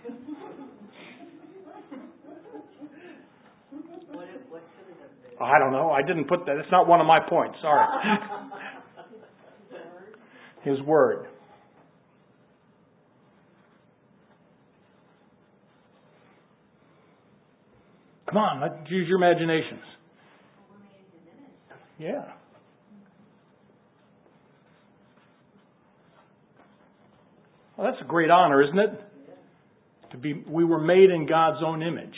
What, what should it have been? I don't know. I didn't put that. It's not one of my points. Sorry. His Word. Come on, let's use your imaginations. Yeah. Well, that's a great honor, isn't it? To be, we were made in God's own image.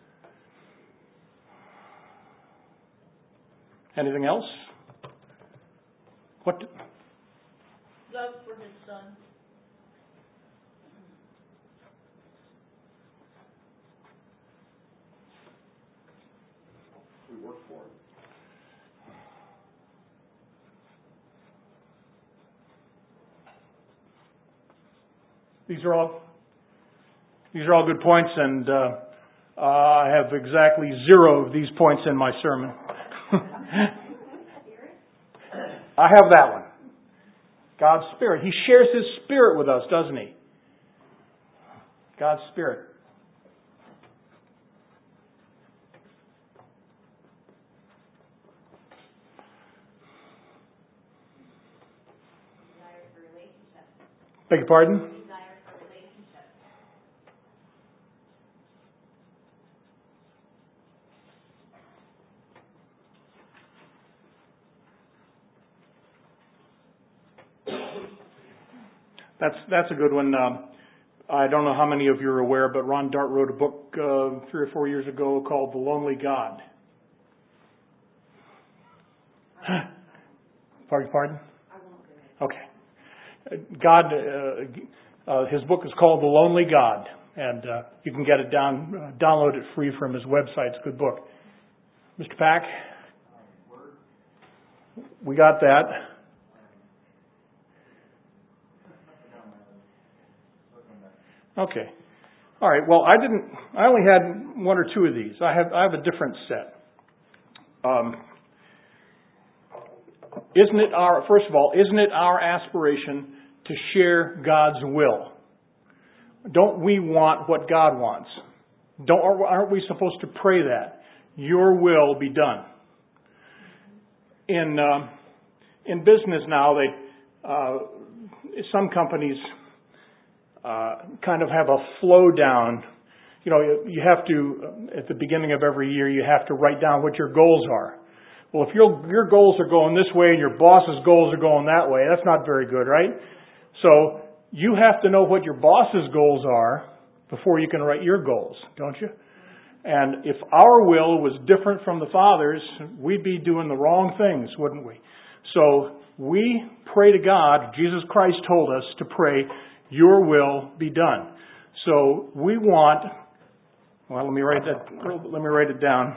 Anything else? What? Love for His Son. We work for him. These are all these are all good points, and uh, uh, I have exactly zero of these points in my sermon. I have that one. God's Spirit. He shares His Spirit with us, doesn't He? God's Spirit. Desire for relationship. Beg your pardon? Desire for relationship. That's that's a good one. Um, I don't know how many of you are aware, but Ron Dart wrote a book uh, three or four years ago called The Lonely God. Pardon? Pardon? I won't do it. Okay. God, uh, uh, his book is called The Lonely God, and uh, you can get it down, uh, download it free from his website. It's a good book. Mister Pack? We got that. Okay. All right. Well, I didn't. I only had one or two of these. I have. I have a different set. Um, isn't it our? First of all, isn't it our aspiration to share God's will? Don't we want what God wants? Don't. Aren't we supposed to pray that Your will be done? In uh, in business now, they uh, some companies. Uh, kind of have a flow down. You know, you have to, at the beginning of every year, you have to write down what your goals are. Well, if your your goals are going this way and your boss's goals are going that way, that's not very good, right? So you have to know what your boss's goals are before you can write your goals, don't you? And if our will was different from the Father's, we'd be doing the wrong things, wouldn't we? So we pray to God. Jesus Christ told us to pray, your will be done. So we want, well, let me write that, let me write it down.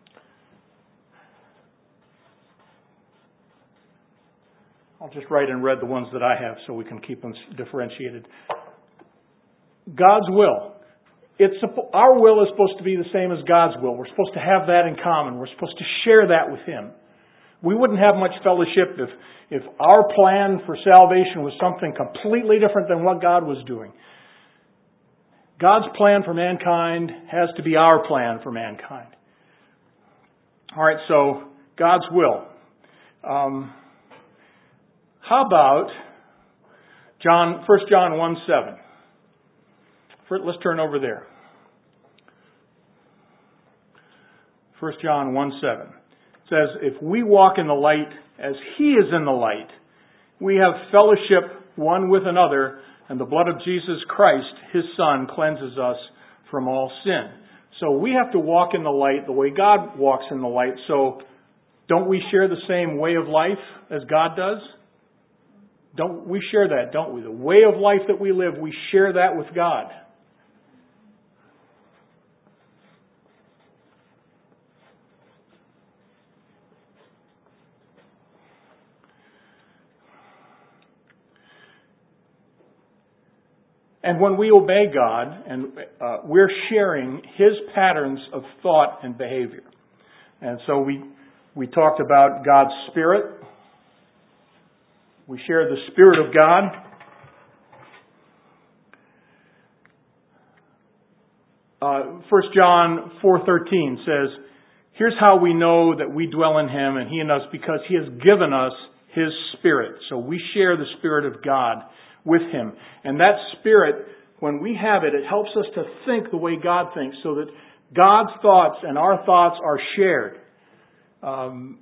I'll just write in red the ones that I have so we can keep them differentiated. God's will. It's our will is supposed to be the same as God's will. We're supposed to have that in common. We're supposed to share that with Him. We wouldn't have much fellowship if, if our plan for salvation was something completely different than what God was doing. God's plan for mankind has to be our plan for mankind. All right, so God's will. Um, how about John, First John one seven? Let's turn over there. First John one seven. It says, if we walk in the light as He is in the light, we have fellowship one with another, and the blood of Jesus Christ, His Son, cleanses us from all sin. So we have to walk in the light the way God walks in the light. So don't we share the same way of life as God does? Don't we share that, don't we? The way of life that we live, we share that with God. And when we obey God, and uh, we're sharing His patterns of thought and behavior. And so we we talked about God's Spirit. We share the Spirit of God. Uh, First John four thirteen says, here's how we know that we dwell in Him and He in us, because He has given us His Spirit. So we share the Spirit of God with Him. And that Spirit, when we have it, it helps us to think the way God thinks, so that God's thoughts and our thoughts are shared. Um,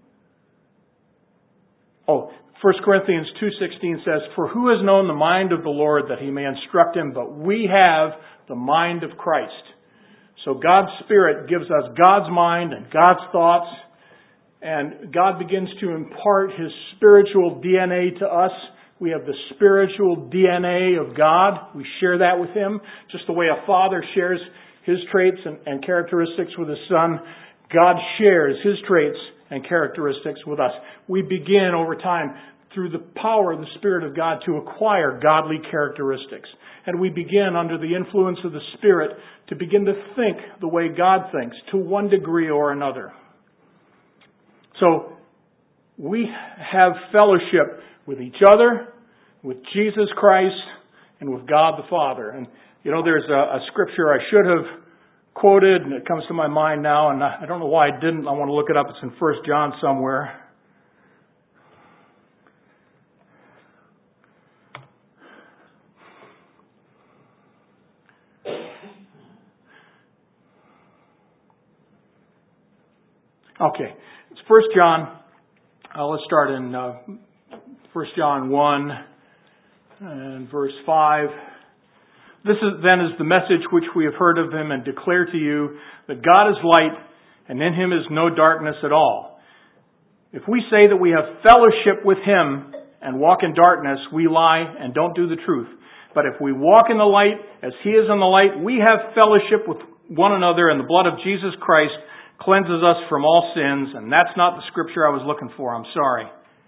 oh, First Corinthians two sixteen says, for who has known the mind of the Lord that He may instruct him? But we have the mind of Christ. So God's Spirit gives us God's mind and God's thoughts, and God begins to impart His spiritual D N A to us. We have the spiritual D N A of God. We share that with Him. Just the way a father shares his traits and, and characteristics with his son, God shares His traits and characteristics with us. We begin over time, through the power of the Spirit of God, to acquire godly characteristics. And we begin under the influence of the Spirit to begin to think the way God thinks, to one degree or another. So, we have fellowship with each other, with Jesus Christ, and with God the Father. And, you know, there's a, a scripture I should have quoted, and it comes to my mind now, and I don't know why I didn't. I want to look it up. It's in First John somewhere. Okay, it's First John. Uh, let's start in uh, First John one and verse five. This is, then is the message which we have heard of Him and declare to you, that God is light, and in Him is no darkness at all. If we say that we have fellowship with Him and walk in darkness, we lie and don't do the truth. But if we walk in the light as He is in the light, we have fellowship with one another, and the blood of Jesus Christ cleanses us from all sins. And that's not the scripture I was looking for. I'm sorry.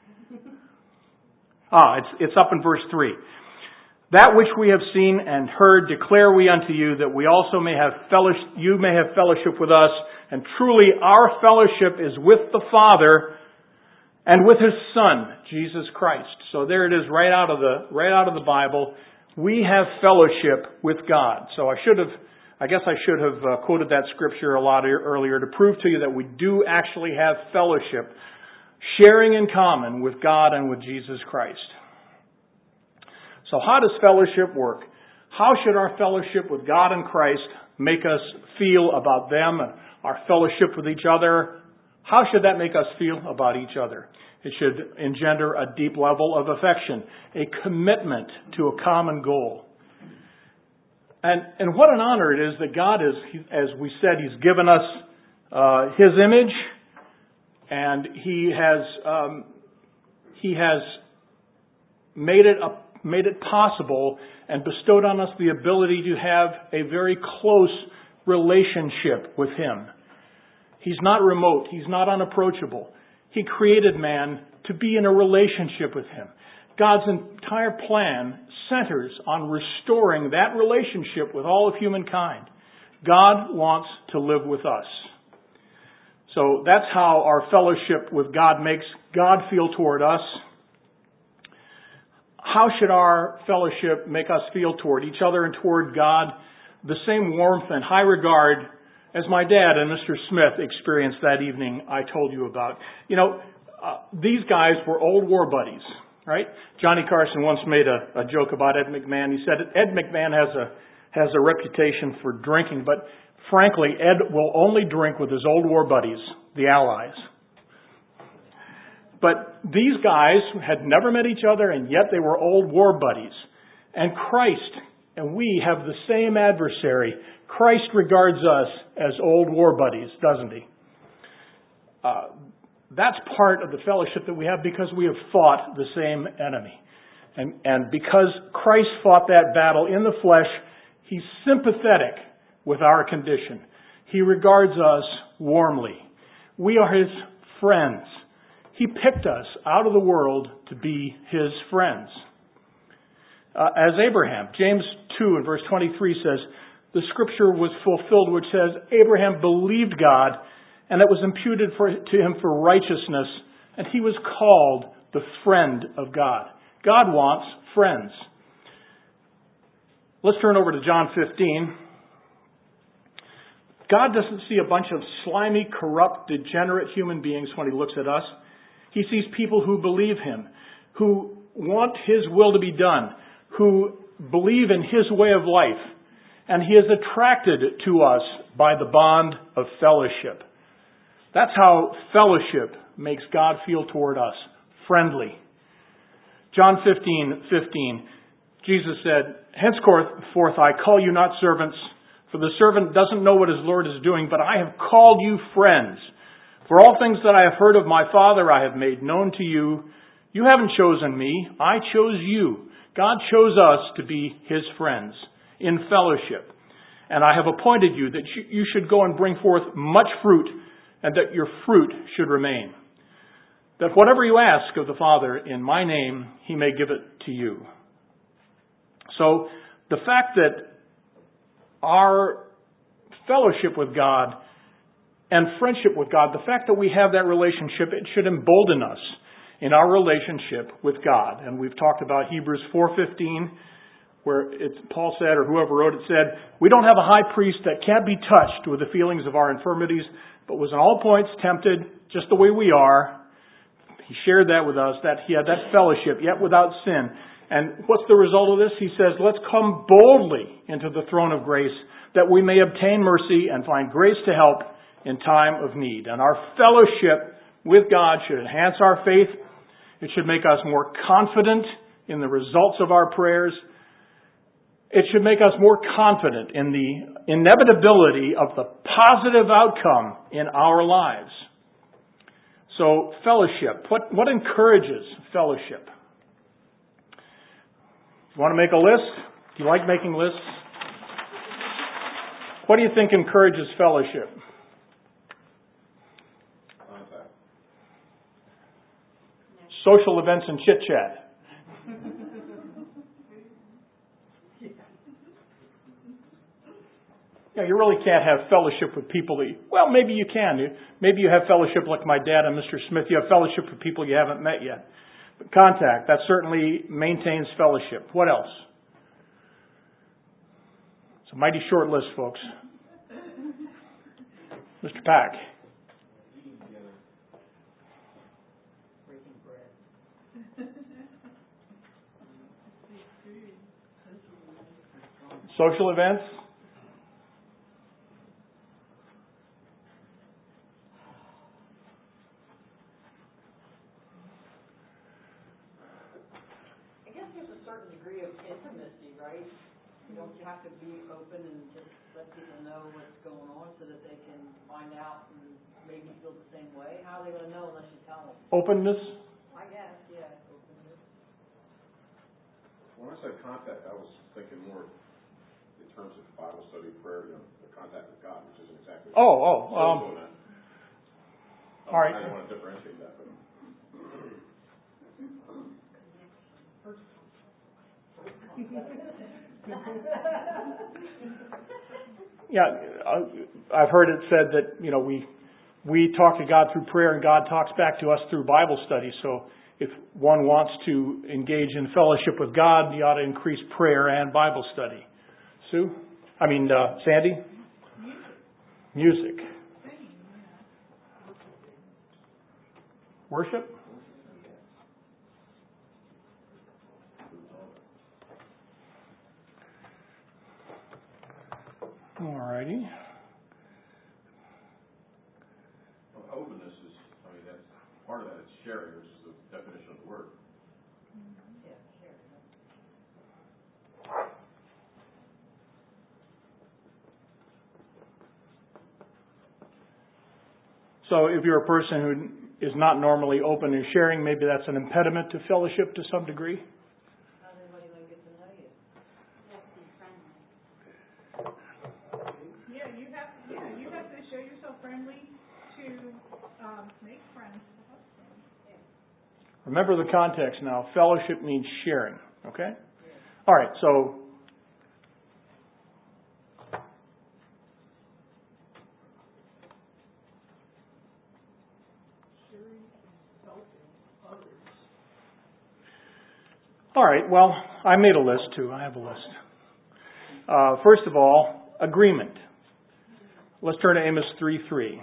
Ah, it's, it's up in verse three. That which we have seen and heard declare we unto you, that we also may have fellowship, you may have fellowship with us. And truly our fellowship is with the Father and with His Son, Jesus Christ. So there it is, right out of the right out of the Bible. We have fellowship with God. So I should have, I guess I should have uh, quoted that scripture a lot earlier to prove to you that we do actually have fellowship, sharing in common with God and with Jesus Christ. So how does fellowship work? How should our fellowship with God and Christ make us feel about them and our fellowship with each other? How should that make us feel about each other? It should engender a deep level of affection, a commitment to a common goal. And, and what an honor it is that God is, as we said, He's given us uh, His image, and He has um, He has made it a, made it possible and bestowed on us the ability to have a very close relationship with Him. He's not remote. He's not unapproachable. He created man to be in a relationship with Him. God's entire plan centers on restoring that relationship with all of humankind. God wants to live with us. So that's how our fellowship with God makes God feel toward us. How should our fellowship make us feel toward each other and toward God? The same warmth and high regard as my dad and Mister Smith experienced that evening I told you about. You know, uh, these guys were old war buddies, right? Johnny Carson once made a, a joke about Ed McMahon. He said Ed McMahon has a has a reputation for drinking, but frankly, Ed will only drink with his old war buddies, the Allies. But these guys had never met each other, and yet they were old war buddies. And Christ and we have the same adversary. Christ regards us as old war buddies, doesn't He? Uh, that's part of the fellowship that we have because we have fought the same enemy. And, and because Christ fought that battle in the flesh, He's sympathetic with our condition. He regards us warmly. We are His friends. He picked us out of the world to be His friends. Uh, as Abraham, James two and verse twenty-three says, the scripture was fulfilled which says, Abraham believed God, and it was imputed for, to him for righteousness, and he was called the friend of God. God wants friends. Let's turn over to John fifteen. God doesn't see a bunch of slimy, corrupt, degenerate human beings when He looks at us. He sees people who believe Him, who want His will to be done, who believe in His way of life. And He is attracted to us by the bond of fellowship. That's how fellowship makes God feel toward us. Friendly. John fifteen fifteen. Jesus said, henceforth I call you not servants, for the servant doesn't know what his Lord is doing, but I have called you friends. For all things that I have heard of my Father I have made known to you. You haven't chosen me, I chose you. God chose us to be His friends in fellowship. And I have appointed you that you should go and bring forth much fruit, and that your fruit should remain. That whatever you ask of the Father in my name, He may give it to you. So the fact that our fellowship with God and friendship with God, the fact that we have that relationship, it should embolden us in our relationship with God. And we've talked about Hebrews four fifteen, where it's, Paul said, or whoever wrote it said, we don't have a high priest that can't be touched with the feelings of our infirmities, but was in all points tempted just the way we are. He shared that with us, that he had that fellowship, yet without sin. And what's the result of this? He says, let's come boldly into the throne of grace, that we may obtain mercy and find grace to help in time of need. And our fellowship with God should enhance our faith. It should make us more confident in the results of our prayers. It should make us more confident in the inevitability of the positive outcome in our lives. So, fellowship. What, what encourages fellowship? You want to make a list? Do you like making lists? What do you think encourages fellowship? Social events and chit-chat. Yeah, you really can't have fellowship with people that you, well, maybe you can. Maybe you have fellowship like my dad and Mister Smith. You have fellowship with people you haven't met yet. But contact, that certainly maintains fellowship. What else? It's a mighty short list, folks. Mister Pack. Social events. I guess there's a certain degree of intimacy, right? You don't you have to be open and just let people know what's going on so that they can find out and maybe feel the same way. How are they going to know unless you tell them? Openness. I guess, yeah. Openness. When I said contact, I was thinking more in terms of Bible study, prayer, you know, the contact with God, which isn't exactly. Oh, oh, um, doing that. all right. I don't want to differentiate that, but. Yeah, uh, I've heard it said that, you know, we we talk to God through prayer and God talks back to us through Bible study. So if one wants to engage in fellowship with God, you ought to increase prayer and Bible study. Sue? I mean, uh, Sandy? Music. Music. Worship? All righty. Well, openness is, I mean, that's part of that is sharing, which is the definition of the word. Yeah, sure. So if you're a person who is not normally open and sharing, maybe that's an impediment to fellowship to some degree. How does anybody want to get to know you? Yeah, you have, yeah, you have to show yourself friendly to um, make friends. Remember the context now. Fellowship means sharing. Okay? All right, so all right, well, I made a list too. I have a list. Uh, first of all, agreement. Let's turn to Amos three three.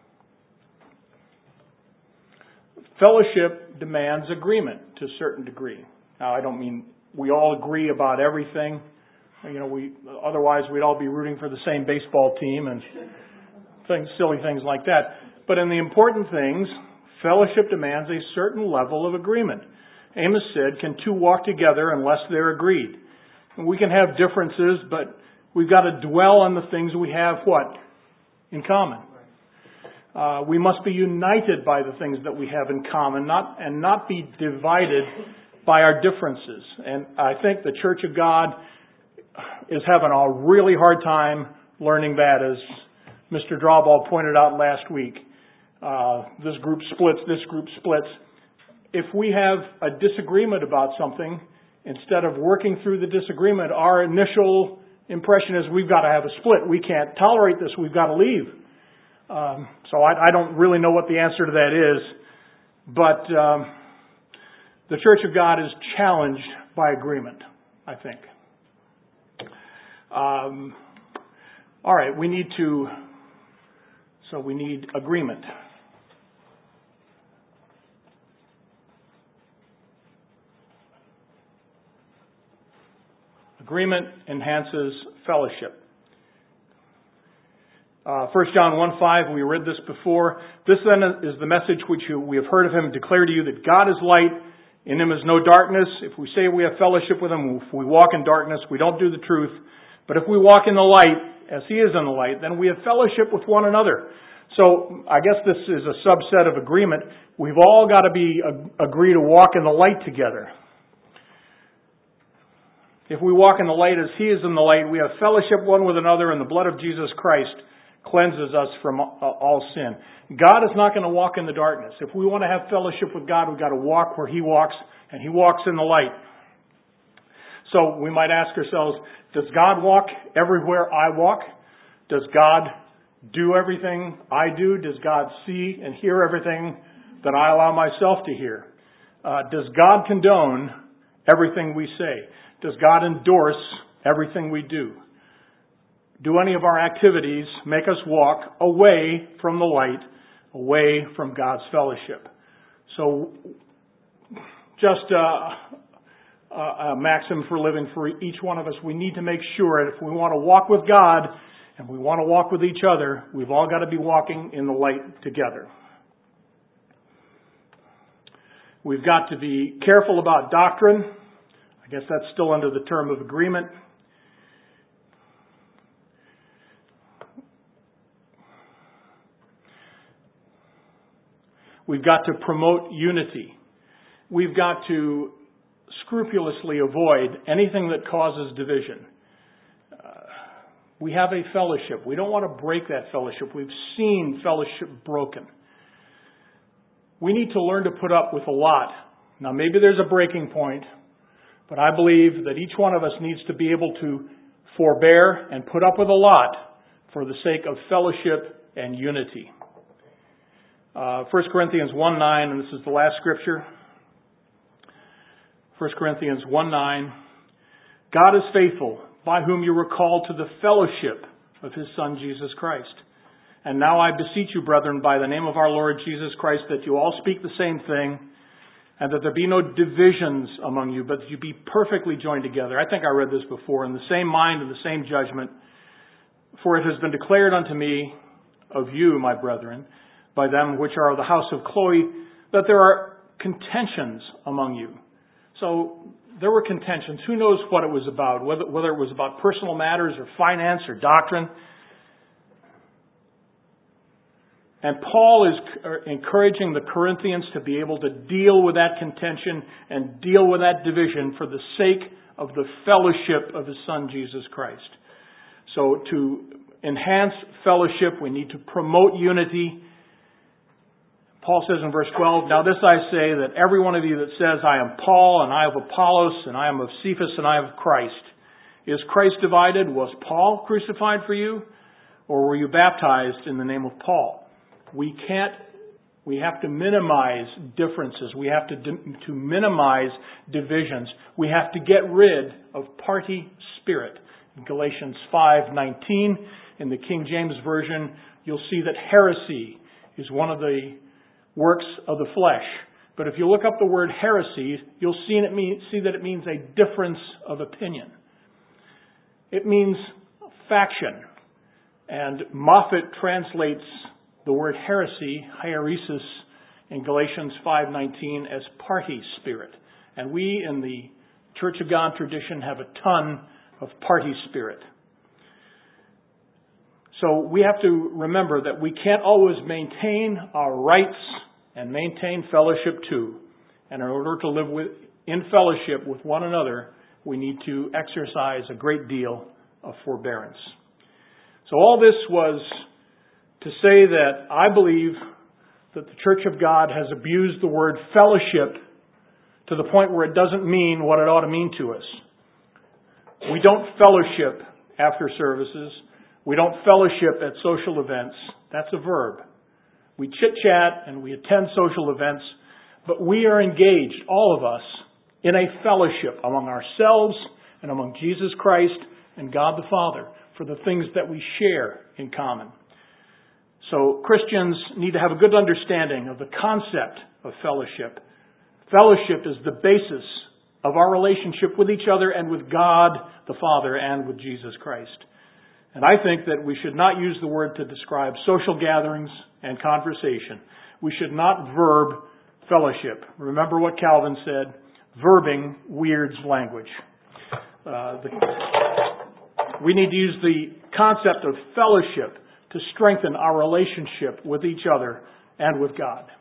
Fellowship demands agreement to a certain degree. Now, I don't mean we all agree about everything. You know, we otherwise we'd all be rooting for the same baseball team and things, silly things like that. But in the important things, fellowship demands a certain level of agreement. Amos said, "Can two walk together unless they're agreed?" And we can have differences, but we've got to dwell on the things we have what? In common. Uh, we must be united by the things that we have in common, not and not be divided by our differences. And I think the Church of God is having a really hard time learning that, as Mister Drawball pointed out last week. Uh, this group splits, this group splits. If we have a disagreement about something, instead of working through the disagreement, our initial impression is we've got to have a split. We can't tolerate this. We've got to leave. Um, so I, I don't really know what the answer to that is, but um, the Church of God is challenged by agreement, I think. Um, all right, we need to, so we need agreement. Agreement enhances fellowship. Uh, First John one five, we read this before. This then is the message which you, we have heard of him declare to you, that God is light, in him is no darkness. If we say we have fellowship with him, if we walk in darkness, we don't do the truth. But if we walk in the light, as he is in the light, then we have fellowship with one another. So I guess this is a subset of agreement. We've all got to be agree to walk in the light together. If we walk in the light as he is in the light, we have fellowship one with another, and the blood of Jesus Christ cleanses us from all sin. God is not going to walk in the darkness. If we want to have fellowship with God, we've got to walk where he walks, and he walks in the light. So we might ask ourselves, does God walk everywhere I walk? Does God do everything I do? Does God see and hear everything that I allow myself to hear? Uh, does God condone everything we say? Does God endorse everything we do? Do any of our activities make us walk away from the light, away from God's fellowship? So, just a, a maxim for living for each one of us, we need to make sure that if we want to walk with God and we want to walk with each other, we've all got to be walking in the light together. We've got to be careful about doctrine. I guess that's still under the term of agreement. We've got to promote unity. we've got to scrupulously avoid anything that causes division. Uh, we have a fellowship. We don't want to break that fellowship. We've seen fellowship broken. We need to learn to put up with a lot. Now, maybe there's a breaking point, but I believe that each one of us needs to be able to forbear and put up with a lot for the sake of fellowship and unity. Uh, First Corinthians one nine, and this is the last scripture. First Corinthians one nine. God is faithful, by whom you were called to the fellowship of His Son, Jesus Christ. And now I beseech you, brethren, by the name of our Lord Jesus Christ, that you all speak the same thing, and that there be no divisions among you, but that you be perfectly joined together. I think I read this before. In the same mind and the same judgment. For it has been declared unto me of you, my brethren, by them which are of the house of Chloe, that there are contentions among you. So there were contentions. Who knows what it was about, whether, whether it was about personal matters or finance or doctrine. And Paul is encouraging the Corinthians to be able to deal with that contention and deal with that division for the sake of the fellowship of His Son, Jesus Christ. So to enhance fellowship, we need to promote unity. Paul says in verse twelve, now this I say, that every one of you that says, I am Paul, and I of Apollos, and I am of Cephas, and I of Christ. Is Christ divided? Was Paul crucified for you? Or were you baptized in the name of Paul? We can't, we have to minimize differences. We have to, to minimize divisions. We have to get rid of party spirit. In Galatians five nineteen, in the King James Version, you'll see that heresy is one of the works of the flesh. But if you look up the word heresy, you'll see, it mean, see that it means a difference of opinion. It means faction. And Moffat translates the word heresy, hieresis, in Galatians five nineteen as party spirit. And we in the Church of God tradition have a ton of party spirit. So we have to remember that we can't always maintain our rights and maintain fellowship too. And in order to live with, in fellowship with one another, we need to exercise a great deal of forbearance. So all this was to say that I believe that the Church of God has abused the word fellowship to the point where it doesn't mean what it ought to mean to us. We don't fellowship after services. We don't fellowship at social events. That's a verb. We chit-chat and we attend social events, but we are engaged, all of us, in a fellowship among ourselves and among Jesus Christ and God the Father for the things that we share in common. So Christians need to have a good understanding of the concept of fellowship. Fellowship is the basis of our relationship with each other and with God the Father and with Jesus Christ. And I think that we should not use the word to describe social gatherings and conversation. We should not verb fellowship. Remember what Calvin said, verbing weirds language. Uh, the, we need to use the concept of fellowship to strengthen our relationship with each other and with God.